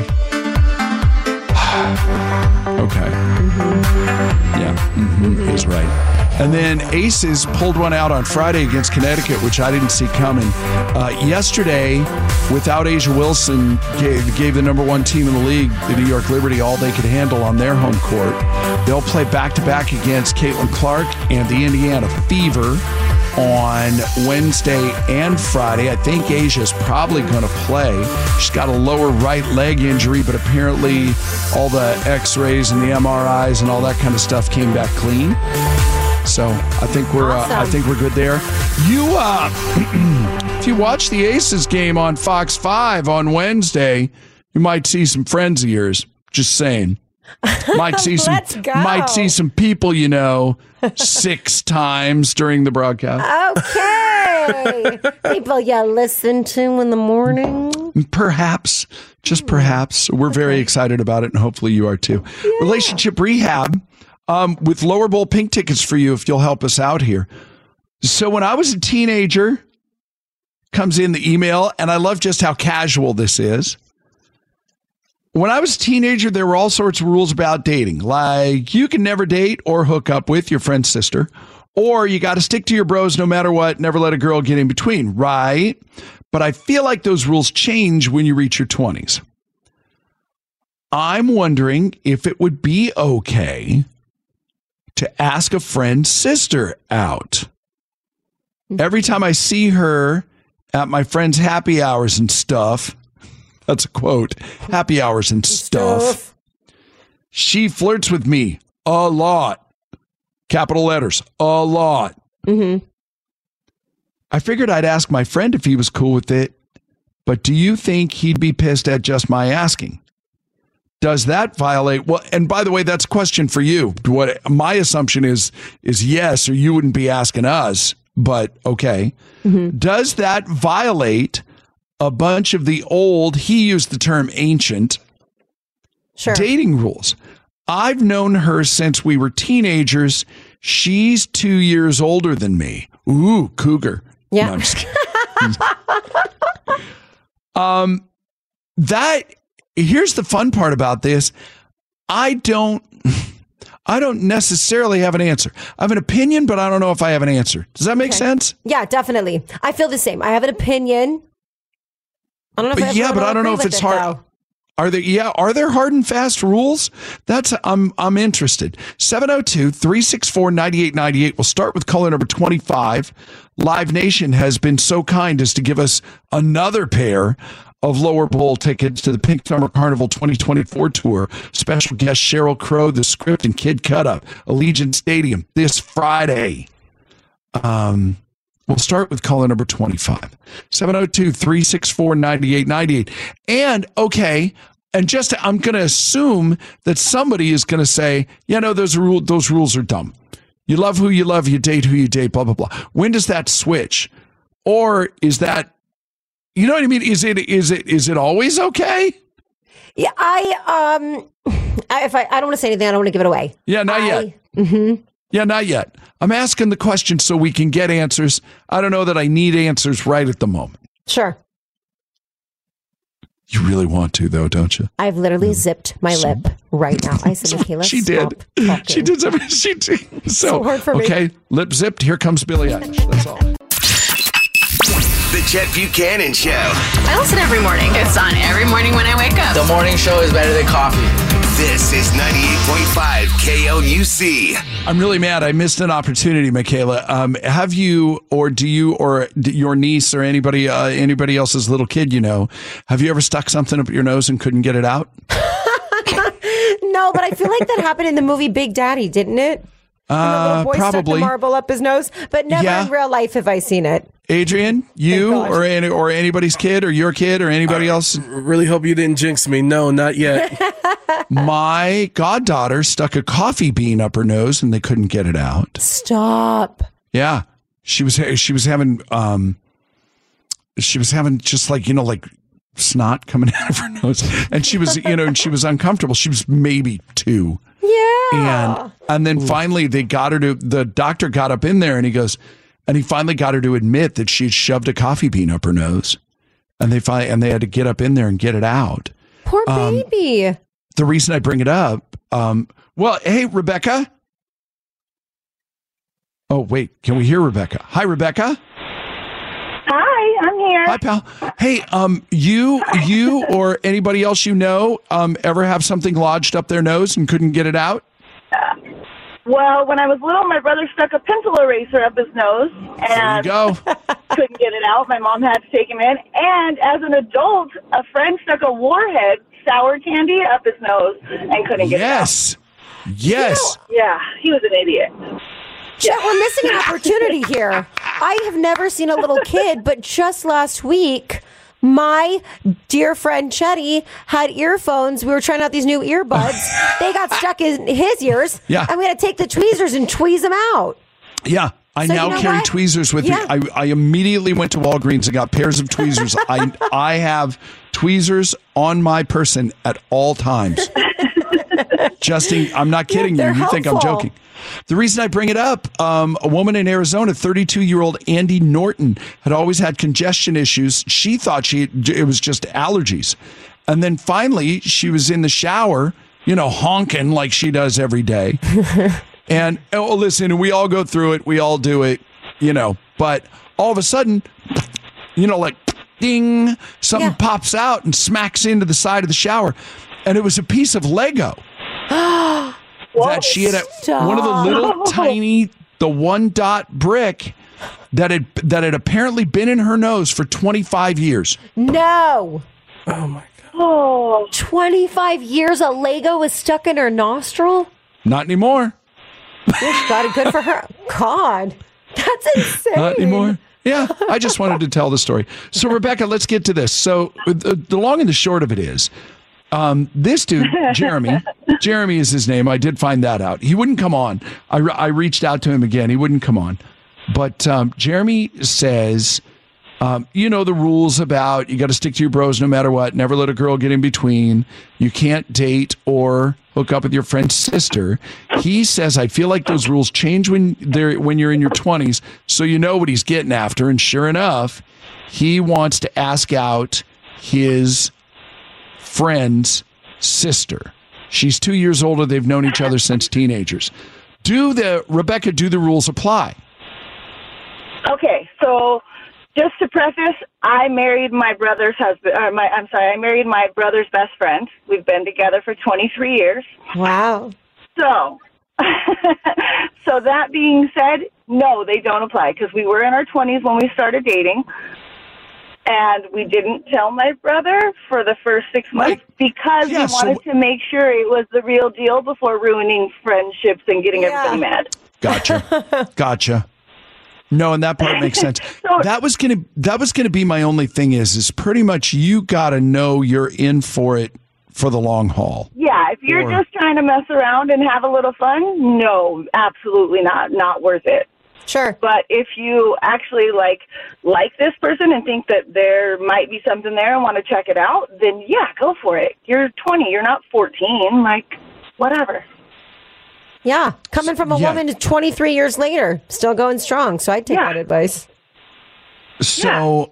S5: Okay. Yeah, mm-hmm, is right. And then Aces pulled one out on Friday against Connecticut, which I didn't see coming. Uh, yesterday, without Asia Wilson, gave, gave the number one team in the league, the New York Liberty, all they could handle on their home court. They'll play back-to-back against Caitlin Clark and the Indiana Fever on Wednesday and Friday. I think Asia's probably going to play. She's got a lower right leg injury, but apparently all the x-rays and the M R Is and all that kind of stuff came back clean. So I think we're
S6: Awesome.
S5: uh, I think we're good there. You uh, if you watch the Aces game on Fox five on Wednesday, you might see some friends of yours. Just saying. Might see some
S6: Let's go.
S5: might see some people you know six times during the broadcast.
S6: Okay. People you listen to in the morning.
S5: Perhaps, just perhaps. We're very excited about it, and hopefully you are too. Relationship Rehab um, with lower bowl pink tickets for you if you'll help us out here. So when I was a teenager, comes in the email, and I love just how casual this is. When I was a teenager, there were all sorts of rules about dating. Like, you can never date or hook up with your friend's sister, or you got to stick to your bros no matter what, never let a girl get in between, right? But I feel like those rules change when you reach your twenties. I'm wondering if it would be okay to ask a friend's sister out. Every time I see her at my friend's happy hours and stuff, that's a quote, happy hours and stuff, stuff. She flirts with me a lot. Capital letters, a lot.
S6: Mm-hmm.
S5: I figured I'd ask my friend if he was cool with it, but do you think he'd be pissed at just my asking? Does that violate? Well, and by the way, that's a question for you. What my assumption is, is yes, or you wouldn't be asking us, but okay.
S6: Mm-hmm.
S5: Does that violate a bunch of the old, he used the term ancient,
S6: sure.
S5: dating rules? I've known her since we were teenagers. She's two years older than me. Ooh, cougar.
S6: Yeah.
S5: No, I'm just kidding. um, that, here's the fun part about this. I don't, I don't necessarily have an answer. I have an opinion, but I don't know if I have an answer. Does that make
S6: okay.
S5: sense?
S6: Yeah, definitely. I feel the same. I have an opinion. I don't know if
S5: but
S6: I
S5: yeah, but I don't know if it's
S6: it,
S5: hard.
S6: Though.
S5: Are there, yeah, are there hard and fast rules? That's, I'm, I'm interested. seven oh two, three six four, nine eight nine eight. We'll start with caller number twenty-five. Live Nation has been so kind as to give us another pair of Lower Bowl tickets to the Pink Summer Carnival twenty twenty-four tour. Special guest Sheryl Crow, The Script, and Kid Cudi, Allegiant Stadium this Friday. Um, we'll start with caller number twenty-five. seven oh two, three six four, nine eight nine eight. And, okay, and just to, I'm going to assume that somebody is going to say, yeah, no, those, rule, those rules are dumb. You love who you love, you date who you date, blah, blah, blah. When does that switch? Or is that, you know what I mean? Is it is it is it always okay?
S6: Yeah, I um, I, if I I don't want to say anything, I don't want to give it away.
S5: Yeah, not
S6: I,
S5: yet.
S6: Mm-hmm.
S5: Yeah, not yet. I'm asking the question so we can get answers. I don't know that I need answers right at the moment.
S6: Sure.
S5: You really want to, though, don't you?
S6: I've literally mm. zipped my so, lip right now. I said, Michaela,
S5: she did.
S6: Talking.
S5: She did. Something. She did. So,
S6: so hard for
S5: okay,
S6: me.
S5: lip zipped. Here comes Billie Eilish. That's all.
S2: The Chet Buchanan Show.
S13: I listen every morning. It's on every morning when I wake up.
S12: The morning show is better than coffee.
S2: This is ninety-eight point five K L U C.
S5: I'm really mad. I missed an opportunity, Michaela. Um, have you, or do you, or your niece, or anybody, uh, anybody else's little kid you know, have you ever stuck something up your nose and couldn't get it out?
S6: No, but I feel like that happened in the movie Big Daddy, didn't it?
S5: Uh,
S6: and the little boy
S5: probably.
S6: stuck the marble up his nose, but never
S5: yeah.
S6: in real life have I seen it.
S5: Adrian, you or any, or anybody's kid or your kid or anybody
S8: I
S5: else?
S8: Really hope you didn't jinx me. No, not yet.
S5: My goddaughter stuck a coffee bean up her nose and they couldn't get it out.
S6: Stop.
S5: Yeah, she was she was having um she was having just like you know like snot coming out of her nose, and she was you know and she was uncomfortable. She was maybe two.
S6: Yeah.
S5: And and then finally they got her to, the doctor got up in there and he goes, and he finally got her to admit that she had shoved a coffee bean up her nose. And they finally, and they had to get up in there and get it out.
S6: Poor baby.
S5: Um, the reason I bring it up, um, well, hey, Rebecca. Oh, wait, can we hear Rebecca? Hi, Rebecca.
S14: Hi, I'm here.
S5: Hi, pal. Hey, um, you, you or anybody else you know, um, ever have something lodged up their nose and couldn't get it out?
S14: Uh, well, when I was little, my brother stuck a pencil eraser up his nose and
S5: there you go.
S14: couldn't get it out. My mom had to take him in. And as an adult, a friend stuck a Warhead sour candy up his nose and couldn't get
S5: yes.
S14: it out.
S5: Yes. Yes.
S14: You know, yeah, he was an idiot.
S6: Chet, we're missing an opportunity here. I have never seen a little kid, but just last week, my dear friend Chetty had earphones. We were trying out these new earbuds. They got stuck in his ears.
S5: Yeah.
S6: I'm going to take the tweezers and tweeze them out.
S5: Yeah. I
S6: So
S5: now
S6: you know
S5: carry
S6: what?
S5: tweezers with
S6: Yeah.
S5: me. I, I immediately went to Walgreens and got pairs of tweezers. I I have tweezers on my person at all times. Justin, I'm not kidding you.
S6: They're
S5: You think I'm
S6: helpful.
S5: joking. The reason I bring it up, um, a woman in Arizona, thirty-two-year-old Andy Norton, had always had congestion issues. She thought she it was just allergies. And then finally, she was in the shower, you know, honking like she does every day. And, oh, listen, we all go through it. We all do it, you know. But all of a sudden, you know, like, ding, something
S6: Yeah.
S5: pops out and smacks into the side of the shower. And it was a piece of Lego. that she had a, one of the little tiny, the one dot brick that had that had apparently been in her nose for twenty-five years.
S6: No.
S8: Oh my god.
S6: Oh. twenty-five years a Lego was stuck in her nostril?
S5: Not anymore.
S6: Gosh, God, good for her. God, that's insane.
S5: Not anymore. Yeah, I just wanted to tell the story. So, Rebecca, let's get to this. So, the, the long and the short of it is, um, this dude, Jeremy, Jeremy is his name. I did find that out. He wouldn't come on. I, re- I reached out to him again. He wouldn't come on. But um, Jeremy says, um, you know, the rules about you got to stick to your bros no matter what. Never let a girl get in between. You can't date or hook up with your friend's sister. He says, I feel like those rules change when they're when you're in your twenties, so you know what he's getting after. And sure enough, he wants to ask out his friend's sister. She's two years older. They've known each other since teenagers. Do the Rebecca? Do the rules apply?
S14: Okay, so just to preface, I married my brother's husband. Or my, I'm sorry, I married my brother's best friend. We've been together for twenty-three years.
S6: Wow.
S14: So, so that being said, no, they don't apply because we were in our twenties when we started dating, and we didn't tell my brother for the first six months because
S5: Yeah,
S14: we wanted
S5: so-
S14: to make sure it was the real deal before ruining friendships and getting
S6: Yeah.
S14: everybody mad.
S5: Gotcha. Gotcha. No, and that part makes sense. That was gonna that was gonna be my only thing is is pretty much you gotta know you're in for it for the long haul.
S14: Yeah, if you're
S5: Or-
S14: just trying to mess around and have a little fun, no, absolutely not. Not worth it.
S6: Sure.
S14: But if you actually like like this person and think that there might be something there and want to check it out, then yeah, go for it. You're twenty, you're not fourteen, like whatever.
S6: Yeah, coming from a
S5: Yeah.
S6: woman twenty-three years later, still going strong. So I'd take
S14: Yeah.
S6: that advice.
S5: So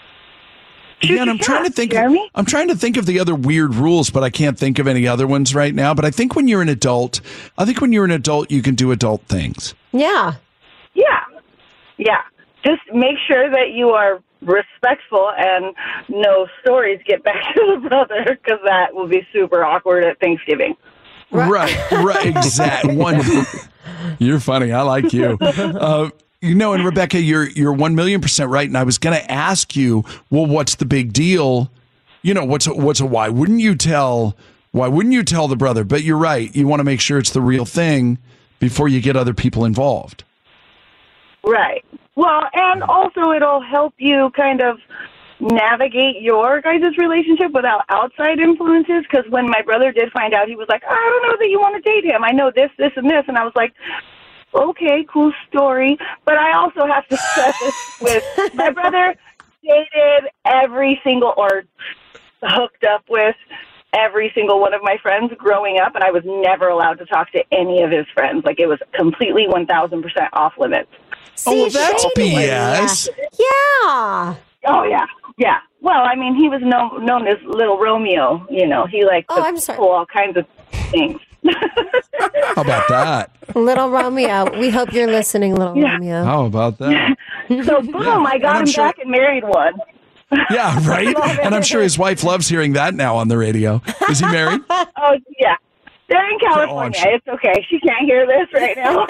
S14: Shoot
S5: yeah, and
S14: your
S5: I'm trying to
S14: shot,
S5: think
S14: Jeremy.
S5: I'm trying to think of the other weird rules, but I can't think of any other ones right now. But I think when you're an adult, I think when you're an adult you can do adult things.
S6: Yeah.
S14: Yeah. Yeah. Just make sure that you are respectful and no stories get back to the brother because that will be super awkward at Thanksgiving.
S5: Right, right, exactly. One, you're funny. I like you. Uh, you know, and Rebecca, you're you're one million percent right. And I was going to ask you, well, what's the big deal? You know, what's a, what's a why wouldn't you tell? Why wouldn't you tell the brother? But you're right. You want to make sure it's the real thing before you get other people involved.
S14: Right. Well, and also it'll help you kind of navigate your guys' relationship without outside influences. Because when my brother did find out, he was like, I don't know that you want to date him. I know this, this, and this. And I was like, okay, cool story. But I also have to stress this with my brother dated every single or hooked up with every single one of my friends growing up. And I was never allowed to talk to any of his friends. Like it was completely one thousand percent off limits.
S5: Oh, well,
S6: See,
S5: that's
S6: shady.
S5: B S.
S6: Yeah.
S14: Oh, yeah. Yeah. Well, I mean, he was known, known as Little Romeo. You know, he liked
S6: Oh,
S14: to
S6: I'm sorry.
S14: pull all kinds of things.
S5: How about that?
S6: Little Romeo. We hope you're listening, Little
S14: Yeah.
S6: Romeo.
S5: How about that?
S14: So, boom, I got
S5: I'm
S14: him
S5: sure-
S14: back and married one.
S5: Yeah, right. And I'm sure his wife loves hearing that now on the radio. Is he married?
S14: Oh, yeah. They're in
S5: Oh, I'm
S14: California.
S5: sure.
S14: It's okay. She can't hear this right now.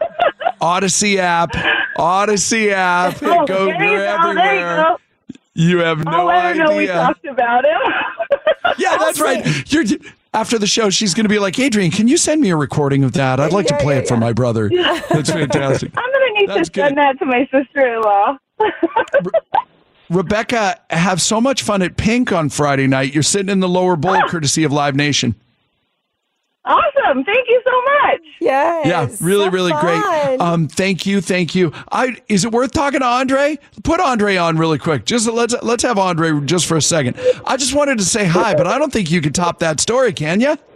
S5: Odyssey app. Odyssey app. It
S14: oh,
S5: goes
S14: there you
S5: they're
S14: go. There you
S5: everywhere.
S14: go.
S5: You have no
S14: I'll let her know we
S5: idea.
S14: talked about him.
S5: Yeah, that's right. You're after the show, she's going to be like, Adrian, can you send me a recording of that? I'd like
S6: Yeah,
S5: to play
S6: yeah,
S5: it for
S6: yeah.
S5: my brother. That's fantastic.
S14: I'm going to need
S5: That's
S14: to
S5: good.
S14: send that to my sister-in-law.
S5: Rebecca, have so much fun at Pink on Friday night. You're sitting in the lower bowl, courtesy of Live Nation.
S14: Awesome. Thank you so much.
S6: Yes.
S5: Yeah, really,
S6: so
S5: really
S6: fun.
S5: great. Um, thank you, thank you. I is it worth talking to Andre? Put Andre on really quick. Just let's let's have Andre just for a second. I just wanted to say hi, but I don't think you can top that story, can you?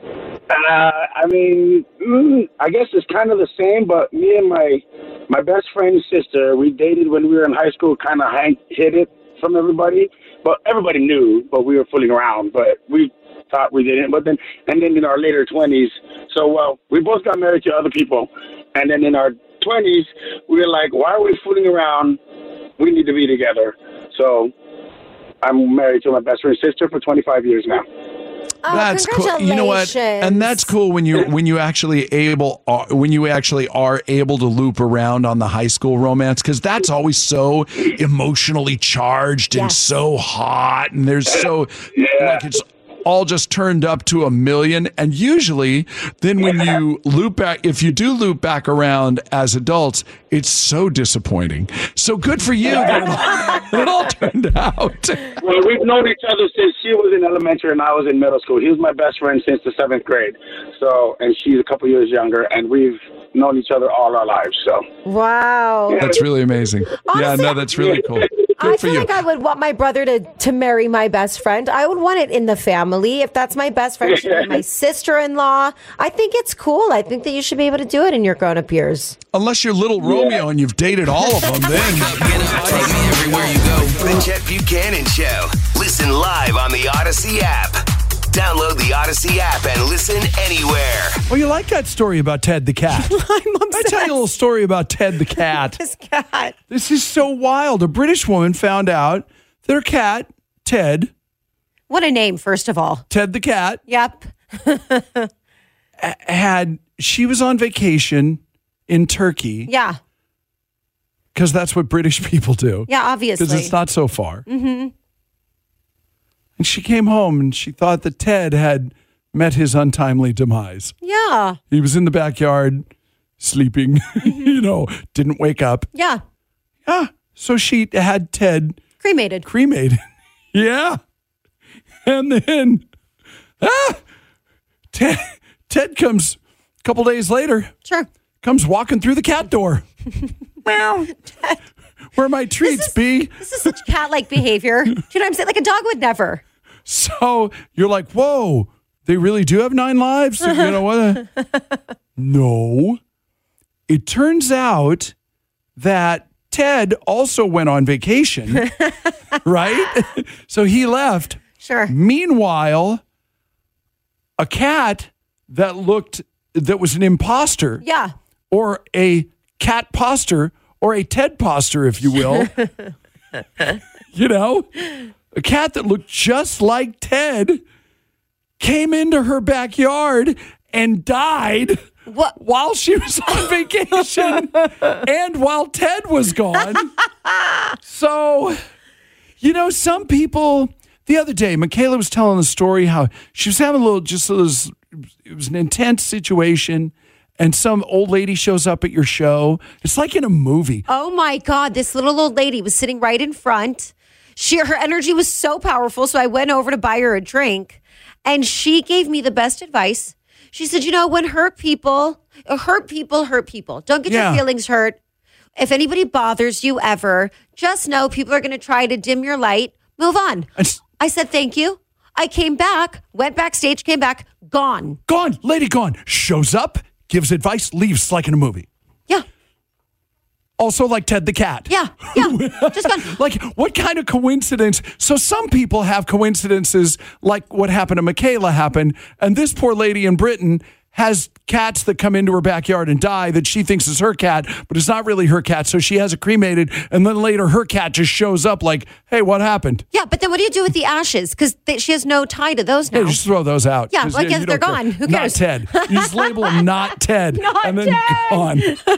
S11: Uh, I mean, mm, I guess it's kind of the same, but me and my my best friend's sister, we dated when we were in high school, kind of hid it from everybody. But everybody knew, but we were fooling around. But we thought we didn't. But then, and then in our later twenties, so well, we both got married to other people. And then in our twenties, we were like, why are we fooling around? We need to be together. So I'm married to my best friend's sister for twenty-five years now.
S6: Oh,
S5: that's cool. You know what? And that's cool when you when you actually able uh, when you actually are able to loop around on the high school romance, because that's always so emotionally charged and
S6: Yes.
S5: so hot, and there's so like it's all just turned up to a million. And usually, then when you loop back, if you do loop back around as adults, it's so disappointing. So good for you that it all, it all turned out.
S11: Well, we've known each other since she was in elementary and I was in middle school. He was my best friend since the seventh grade. So, and she's a couple years younger, and we've known each other all our lives. So,
S6: Wow.
S5: That's really amazing. yeah, no, that's really cool. Good
S6: I
S5: for
S6: feel
S5: you.
S6: like I would want my brother to, to marry my best friend. I would want it in the family. If that's my best friend, she should be my sister-in-law. I think it's cool. I think that you should be able to do it in your grown-up years.
S5: Unless you're little Romeo and you've dated all of them, then.
S2: Everywhere you go. The Chet Buchanan Show. Listen live on the Odyssey app. Download the Odyssey app and listen anywhere.
S15: Well, you like that story about Ted the cat.
S6: I'm obsessed.
S15: I tell you a little story about Ted the cat.
S6: This cat.
S15: This is so wild. A British woman found out that her cat, Ted,
S6: What a name, first of all.
S15: Ted the cat,
S6: Yep.
S15: had she was on vacation in Turkey
S6: Yeah.
S15: because that's what British people do.
S6: Yeah, obviously.
S15: Because it's not so far.
S6: Mm-hmm.
S15: And she came home and she thought that Ted had met his untimely demise.
S6: Yeah.
S15: He was in the backyard sleeping, you know, didn't wake up.
S6: Yeah.
S15: Yeah. So she had Ted
S6: Cremated.
S15: cremated. yeah. And then ah, Ted, Ted comes a couple days later.
S6: Sure.
S15: Comes walking through the cat door.
S6: Well,
S15: Where my treats be.
S6: This is such cat-like behavior. Do you know what I'm saying? Like a dog would never.
S15: So you're like, whoa, they really do have nine lives? You know what? No. It turns out that Ted also went on vacation, right? So he left.
S6: Sure.
S15: Meanwhile, a cat that looked, that was an imposter.
S6: Yeah.
S15: Or a cat poster, or a Ted poster, if you will. You know, a cat that looked just like Ted came into her backyard and died
S6: what?
S15: while she was on vacation and while Ted was gone. So, you know, some people, the other day, Michaela was telling the story how she was having a little, just it was, it was an intense situation. And some old lady shows up at your show. It's like in a movie.
S6: Oh my God, this little old lady was sitting right in front. She, her energy was so powerful. So I went over to buy her a drink and she gave me the best advice. She said, you know, when hurt people, hurt people, hurt people. Don't get
S15: Yeah.
S6: your feelings hurt. If anybody bothers you ever, just know people are going to try to dim your light. Move on. I said, thank you. I came back, went backstage, came back, gone.
S15: Gone. Lady gone. Shows up, gives advice, leaves like in a movie.
S6: Yeah.
S15: Also like Ted the cat.
S6: Yeah. Yeah. Just gone.
S15: Like, what kind of coincidence? So some people have coincidences like what happened to Michaela happened, and this poor lady in Britain has cats that come into her backyard and die that she thinks is her cat, but it's not really her cat, so she has it cremated, and then later her cat just shows up like, hey, what happened?
S6: Yeah, but then what do you do with the ashes? Because she has no tie to those now.
S15: Hey, just throw those out.
S6: Yeah,
S15: 'Cause,
S6: well, I guess
S15: you
S6: they're
S15: don't care.
S6: gone. Who cares?
S15: Not Ted. You just label them not Ted.
S6: Not
S15: and then
S6: Ted.
S15: gone.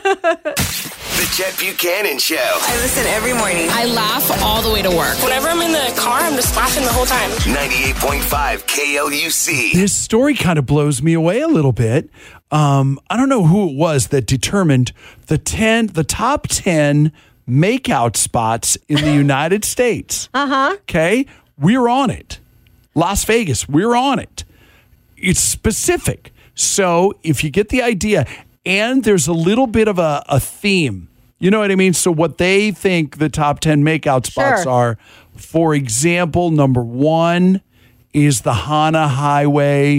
S2: The Chet Buchanan Show.
S13: I listen every morning. I laugh all the way to work. Whenever I'm in the car, I'm just laughing the whole time.
S2: ninety-eight point five K L U C.
S15: This story kind of blows me away a little bit. Um, I don't know who it was that determined the ten, the top ten makeout spots in the United States.
S6: Uh-huh.
S15: Okay, we're on it. Las Vegas, we're on it. It's specific. So if you get the idea, and there's a little bit of a, a theme. You know what I mean? So what they think the top ten makeout spots
S6: Sure.
S15: are, for example, number one is the Hana Highway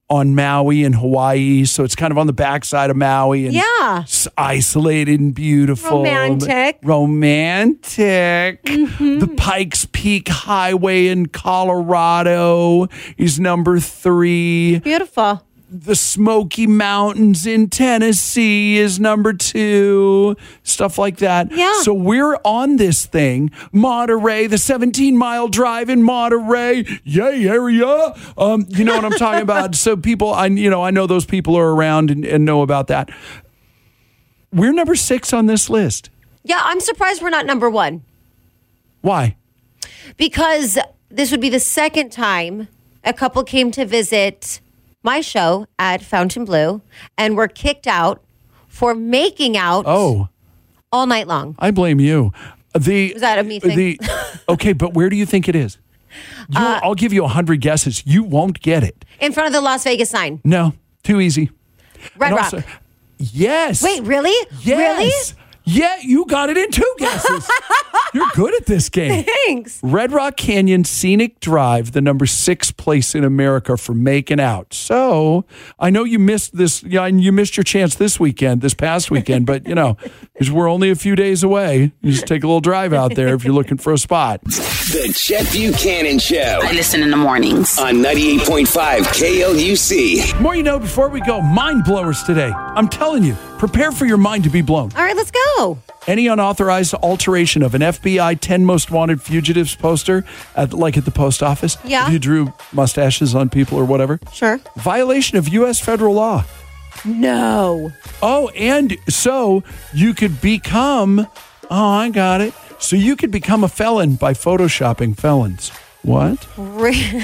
S15: on Maui in Hawaii. So it's kind of on the backside of Maui. And
S6: Yeah.
S15: it's isolated and beautiful.
S6: Romantic.
S15: Romantic. The Pikes Peak Highway in Colorado is number three.
S6: Beautiful.
S15: The Smoky Mountains in Tennessee is number two. Stuff like that.
S6: Yeah.
S15: So we're on this thing. Monterey, the seventeen mile drive in Monterey. Yay, area. Um, you know what I'm talking about? So people, I you know, I know those people are around and, and know about that. We're number six on this list.
S6: Yeah, I'm surprised we're not number one.
S15: Why?
S6: Because this would be the second time a couple came to visit my show at Fontainebleau and were kicked out for making out
S15: Oh,
S6: all night long.
S15: I blame you. The
S6: Was that a me thing?
S15: The okay, but where do you think it is? You,
S6: Uh,
S15: I'll give you a hundred guesses. You won't get it.
S6: In front of the Las Vegas sign.
S15: No, too easy.
S6: Red
S15: And
S6: Rock.
S15: also- yes.
S6: Wait, really?
S15: Yes. Yeah, you got it in two guesses. You're good at this game.
S6: Thanks.
S15: Red Rock Canyon Scenic Drive, the number six place in America for making out. So I know you missed this. Yeah, you missed your chance this weekend, this past weekend. But you know, 'cause we're only a few days away. You just take a little drive out there if you're looking for a spot.
S2: The Chet Buchanan Show.
S16: I listen in the mornings.
S2: On ninety-eight point five K L U C.
S15: More you know before we go, mind blowers today. I'm telling you, prepare for your mind to be blown.
S6: All right, let's go.
S15: Any unauthorized alteration of an F B I ten Most Wanted Fugitives poster, at, like at the post office,
S6: Yeah.
S15: if you drew mustaches on people or whatever,
S6: Sure.
S15: violation of U S federal law.
S6: No.
S15: Oh, and so you could become, oh, I got it. So you could become a felon by photoshopping felons. What?
S6: Re-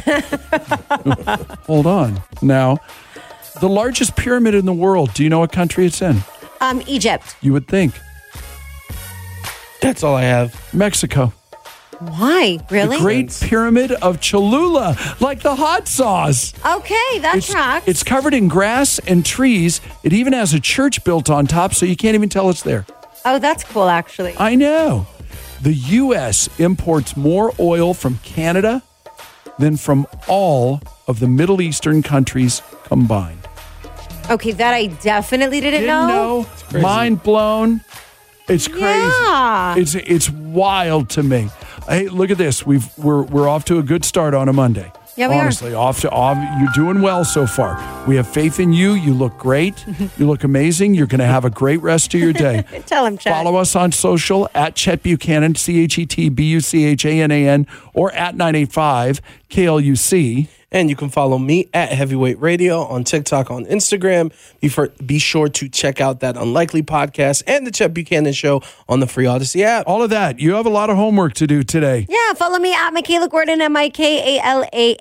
S15: Hold on. Now, the largest pyramid in the world, do you know what country it's in?
S6: um, Egypt.
S15: You would think.
S8: That's all I have.
S15: Mexico.
S6: Why? Really?
S15: The Great Pyramid of Cholula, like the hot sauce.
S6: Okay, that
S15: It's,
S6: tracks.
S15: it's covered in grass and trees. It even has a church built on top, so you can't even tell it's there.
S6: Oh, that's cool, actually.
S15: I know. The U S imports more oil from Canada than from all of the Middle Eastern countries combined.
S6: Okay, that I definitely didn't,
S15: Didn't know. Mind blown. It's crazy.
S6: Yeah.
S15: It's it's wild to me. Hey, look at this. We've we're we're off to a good start on a Monday.
S6: Yeah, we are.
S15: Honestly, off to off. You're doing well so far. We have faith in you. You look great. You look amazing. You're going to have a great rest of your day.
S6: Tell him, Chet.
S15: Follow us on social at Chet Buchanan, C H E T B U C H A N A N, or at nine eight five K L U C.
S8: And you can follow me at Heavyweight Radio on TikTok, on Instagram. Be, for, be sure to check out that Unlikely podcast and the Chet Buchanan Show on the free Odyssey app.
S15: All of that. You have a lot of homework to do today.
S6: Yeah, follow me at Michaela Gordon, M I K A L A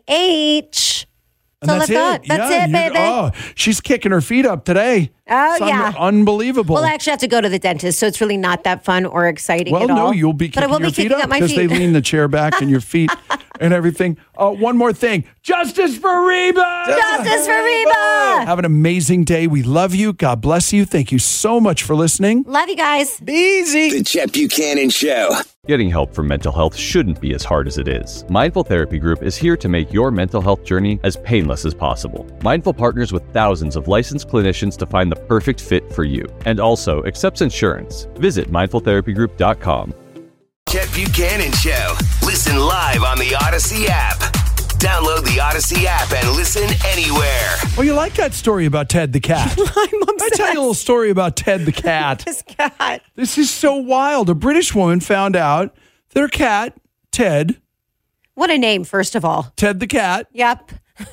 S6: H.
S15: And
S6: all
S15: that's
S6: I've got.
S15: it.
S6: That's
S15: Yeah,
S6: it,
S15: you-
S6: baby.
S15: Oh, she's kicking her feet up today.
S6: Oh,
S15: It's un-
S6: yeah.
S15: unbelievable.
S6: Well, I actually have to go to the dentist, so it's really not that fun or exciting
S15: Well,
S6: at all.
S15: no, you'll be
S6: But I
S15: kicking
S6: will
S15: your
S6: be
S15: feet
S6: kicking
S15: up
S6: up my
S15: because they
S6: feet.
S15: lean the chair back and your feet and everything. Uh, one more thing. Justice for Reba!
S6: Justice for Reba!
S15: Have an amazing day. We love you. God bless you. Thank you so much for listening.
S6: Love you guys.
S8: Be easy.
S2: The Chet Buchanan Show.
S1: Getting help for mental health shouldn't be as hard as it is. Mindful Therapy Group is here to make your mental health journey as painless as possible. Mindful partners with thousands of licensed clinicians to find the perfect fit for you, and also accepts insurance. Visit mindful therapy group dot com.
S2: Chet Buchanan Show. Listen live on the Odyssey app. Download the Odyssey app and listen anywhere.
S15: Well, you like that story about Ted the cat.
S6: I'm obsessed.
S15: I tell you a little story about Ted the cat.
S6: This cat.
S15: This is so wild. A British woman found out that her cat, Ted,
S6: What a name, first of all.
S15: Ted the cat,
S6: Yep.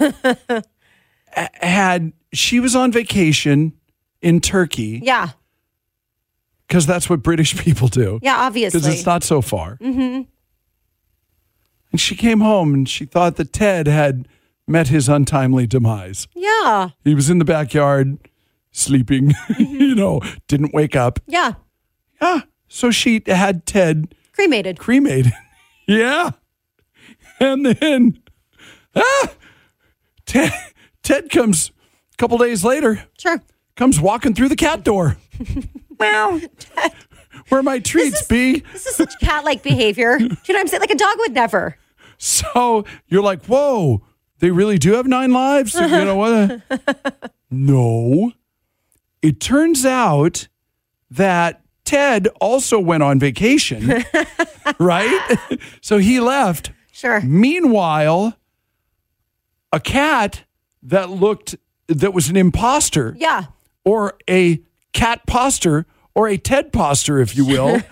S15: had, she was on vacation in Turkey
S6: Yeah.
S15: because that's what British people do.
S6: Yeah, obviously.
S15: Because it's not so far.
S6: Mm-hmm.
S15: And she came home and she thought that Ted had met his untimely demise.
S6: Yeah.
S15: He was in the backyard sleeping, you know, didn't wake up.
S6: Yeah.
S15: Yeah. So she had Ted
S6: Cremated.
S15: cremated. Yeah. And then ah, Ted, Ted comes a couple days later.
S6: Sure.
S15: Comes walking through the cat door. Meow. Where my treats
S6: is-
S15: be.
S6: This is such cat-like behavior. Do you know what I'm saying? Like a dog would never.
S15: So you're like, whoa, They really do have nine lives? You know what? No. It turns out that Ted also went on vacation, right? So he left.
S6: Sure.
S15: Meanwhile, a cat that looked, that was an imposter.
S6: Yeah.
S15: Or a cat poster, or a Ted poster, if you will.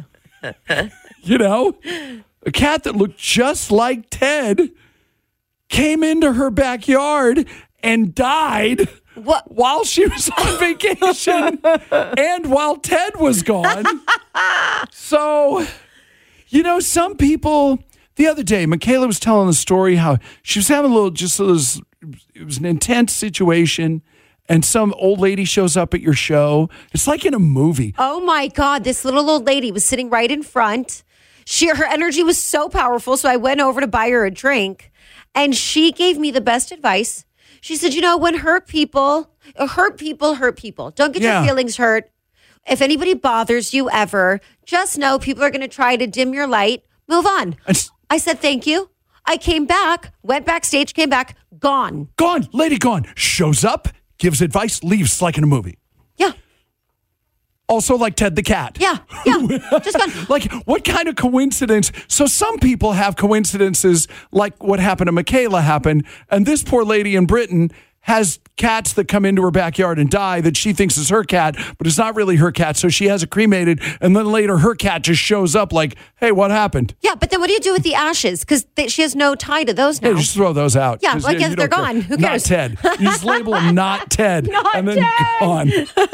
S15: You know, a cat that looked just like Ted came into her backyard and died
S6: what?
S15: while she was on vacation and while Ted was gone. So, you know, some people, the other day, Michaela was telling the story how she was having a little, just, it was, it was an intense situation. And some old lady shows up at your show. It's like in a movie.
S6: Oh my God. This little old lady was sitting right in front. She, her energy was so powerful. So I went over to buy her a drink and she gave me the best advice. She said, you know, when hurt people, hurt people, hurt people. Don't get
S15: Yeah.
S6: your feelings hurt. If anybody bothers you ever, just know people are going to try to dim your light. Move on.
S15: It's-
S6: I said, thank you. I came back, went backstage, came back, gone.
S15: Gone. Lady gone. Shows up, gives advice, leaves like in a movie.
S6: Yeah.
S15: Also like Ted the cat.
S6: Yeah. Yeah. Just gone.
S15: Like, what kind of coincidence? So some people have coincidences like what happened to Michaela happened, and this poor lady in Britain has cats that come into her backyard and die that she thinks is her cat, but it's not really her cat, so she has it cremated, and then later her cat just shows up like, hey, what happened?
S6: Yeah, but then what do you do with the ashes? Because she has no tie to those now.
S15: Hey, just throw those out.
S6: Yeah,
S15: 'Cause,
S6: well, I guess
S15: you
S6: they're
S15: don't care.
S6: gone. Who
S15: Not
S6: cares?
S15: Ted. You just label them not Ted.
S6: Not
S15: and then
S6: Ted.
S15: gone.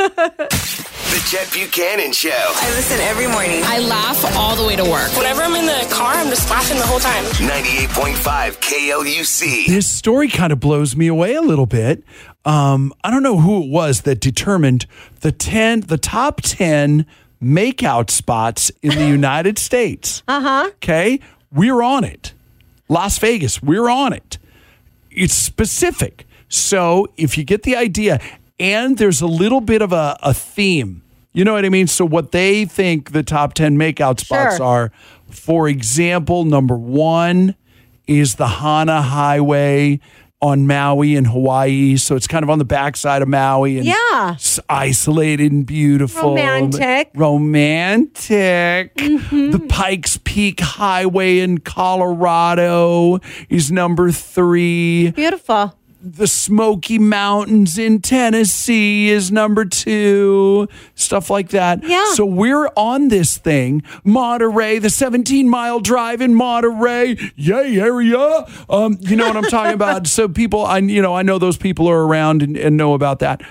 S2: The Chet Buchanan Show.
S13: I listen every morning. I laugh all the way to work. Whenever I'm in the car, I'm just laughing the whole time.
S2: ninety-eight point five K L U C.
S15: This story kind of blows me away a little bit. Um, I don't know who it was that determined the ten, the top ten makeout spots in the United States.
S6: Uh huh.
S15: Okay, we're on it. Las Vegas, we're on it. It's specific, so if you get the idea, and there's a little bit of a, a theme. You know what I mean? So what they think the top ten makeout spots
S6: Sure.
S15: are, for example, number one is the Hana Highway on Maui in Hawaii. So it's kind of on the backside of Maui and
S6: Yeah.
S15: s- isolated and beautiful.
S6: Romantic.
S15: Romantic. The Pikes Peak Highway in Colorado is number three.
S6: Beautiful.
S15: The Smoky Mountains in Tennessee is number two. Stuff like that.
S6: Yeah.
S15: So we're on this thing. Monterey, the seventeen mile drive in Monterey. Yay, area. Um, you know what I'm talking about? So people, I you know, I know those people are around and, and know about that.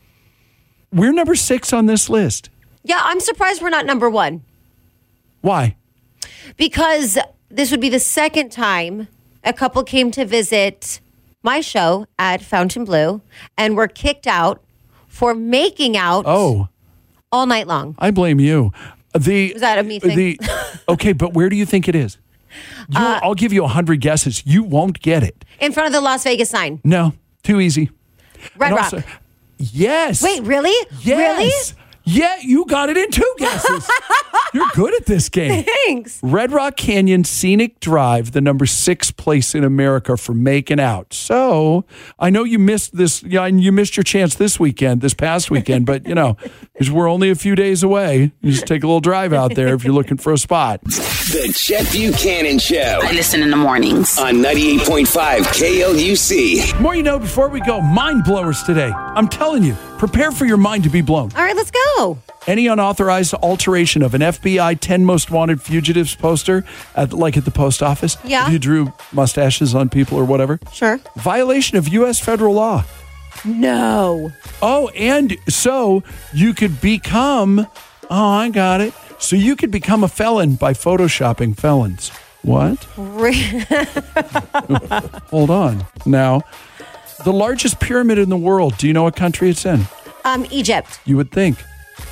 S15: We're number six on this list.
S6: Yeah, I'm surprised we're not number one
S15: Why?
S6: because this would be the second time a couple came to visit my show at Fontainebleau and were kicked out for making out
S15: Oh,
S6: all night long.
S15: I blame you. The
S6: Was that a me thing?
S15: The okay, but where do you think it is? You,
S6: Uh,
S15: I'll give you a hundred guesses. You won't get it.
S6: In front of the Las Vegas sign.
S15: No, too easy.
S6: Red
S15: And
S6: Rock.
S15: also- yes.
S6: Wait, really?
S15: Yes. Yeah, you got it in two guesses. You're good at this game.
S6: Really? Thanks.
S15: Red Rock Canyon Scenic Drive, the number six place in America for making out. So I know you missed this. Yeah, you missed your chance this weekend, this past weekend. But you know, 'cause we're only a few days away. You just take a little drive out there if you're looking for a spot.
S2: The Chet Buchanan Show.
S13: I listen in the mornings.
S2: On ninety-eight point five K L U C.
S15: More you know before we go, mind blowers today. I'm telling you, prepare for your mind to be blown.
S6: All right, let's go.
S15: Any unauthorized alteration of an F B I ten Most Wanted Fugitives poster, at, like at the post office,
S6: Yeah.
S15: if you drew mustaches on people or whatever,
S6: Sure.
S15: violation of U S federal law.
S6: No.
S15: Oh, and so you could become, oh, I got it. So you could become a felon by photoshopping felons. What?
S6: Re-
S15: Hold on. Now, the largest pyramid in the world, do you know what country it's in?
S6: um, Egypt.
S15: You would think.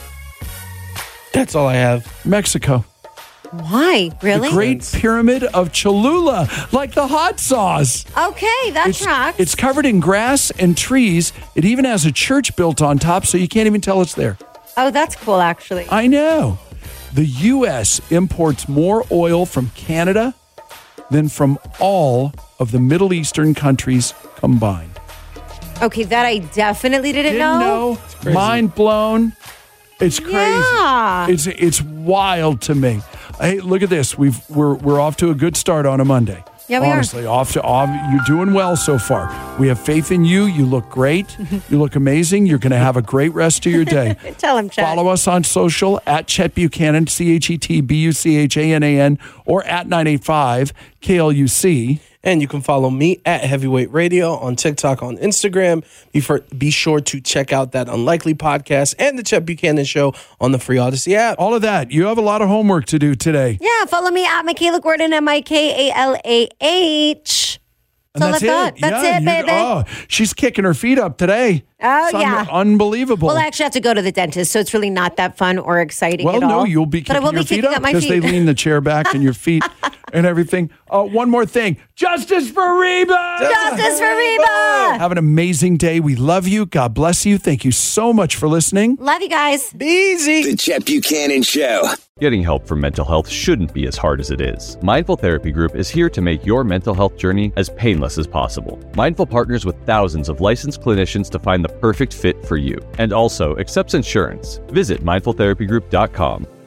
S8: That's all I have.
S15: Mexico.
S6: Why? Really?
S15: The Great Pyramid of Cholula, like the hot sauce.
S6: Okay, that
S15: It's,
S6: tracks.
S15: it's covered in grass and trees. It even has a church built on top, so you can't even tell it's there.
S6: Oh, that's cool, actually.
S15: I know. The U S imports more oil from Canada than from all of the Middle Eastern countries combined.
S6: Okay, that I definitely didn't,
S15: Didn't know. Mind blown. It's crazy.
S6: Yeah.
S15: It's it's wild to me. Hey, look at this. We've we're we're off to a good start on a Monday.
S6: Yeah, we
S15: Honestly, off to off. You're doing well so far. We have faith in you. You look great. You look amazing. You're going to have a great rest of your day.
S6: Tell him, Chet.
S15: Follow us on social at Chet Buchanan, C H E T B U C H A N A N, or at nine eight five K L U C.
S8: And you can follow me at Heavyweight Radio on TikTok, on Instagram. Be, for, be sure to check out that Unlikely podcast and the Chet Buchanan Show on the free Odyssey app.
S15: All of that. You have a lot of homework to do today.
S6: Yeah, follow me at Michaela Gordon, M I K A L A H.
S15: And
S6: So
S15: that's
S6: that's
S15: it.
S6: it. That's
S15: Yeah,
S6: it,
S15: you-
S6: baby.
S15: Oh, she's kicking her feet up today.
S6: Oh,
S15: It's un-
S6: yeah.
S15: unbelievable.
S6: Well, I actually have to go to the dentist, so it's really not that fun or exciting
S15: Well,
S6: at all.
S15: no, you'll be
S6: But I
S15: kicking
S6: will
S15: your
S6: be
S15: feet
S6: kicking
S15: up
S6: up my
S15: because they
S6: feet.
S15: lean the chair back and your feet and everything. Uh, one more thing. Justice for Reba!
S6: Justice for Reba!
S15: Have an amazing day. We love you. God bless you. Thank you so much for listening.
S6: Love you guys.
S8: Be easy.
S2: The Chet Buchanan Show.
S1: Getting help for mental health shouldn't be as hard as it is. Mindful Therapy Group is here to make your mental health journey as painless as possible. Mindful partners with thousands of licensed clinicians to find the perfect fit for you and also accepts insurance. Visit mindful therapy group dot com.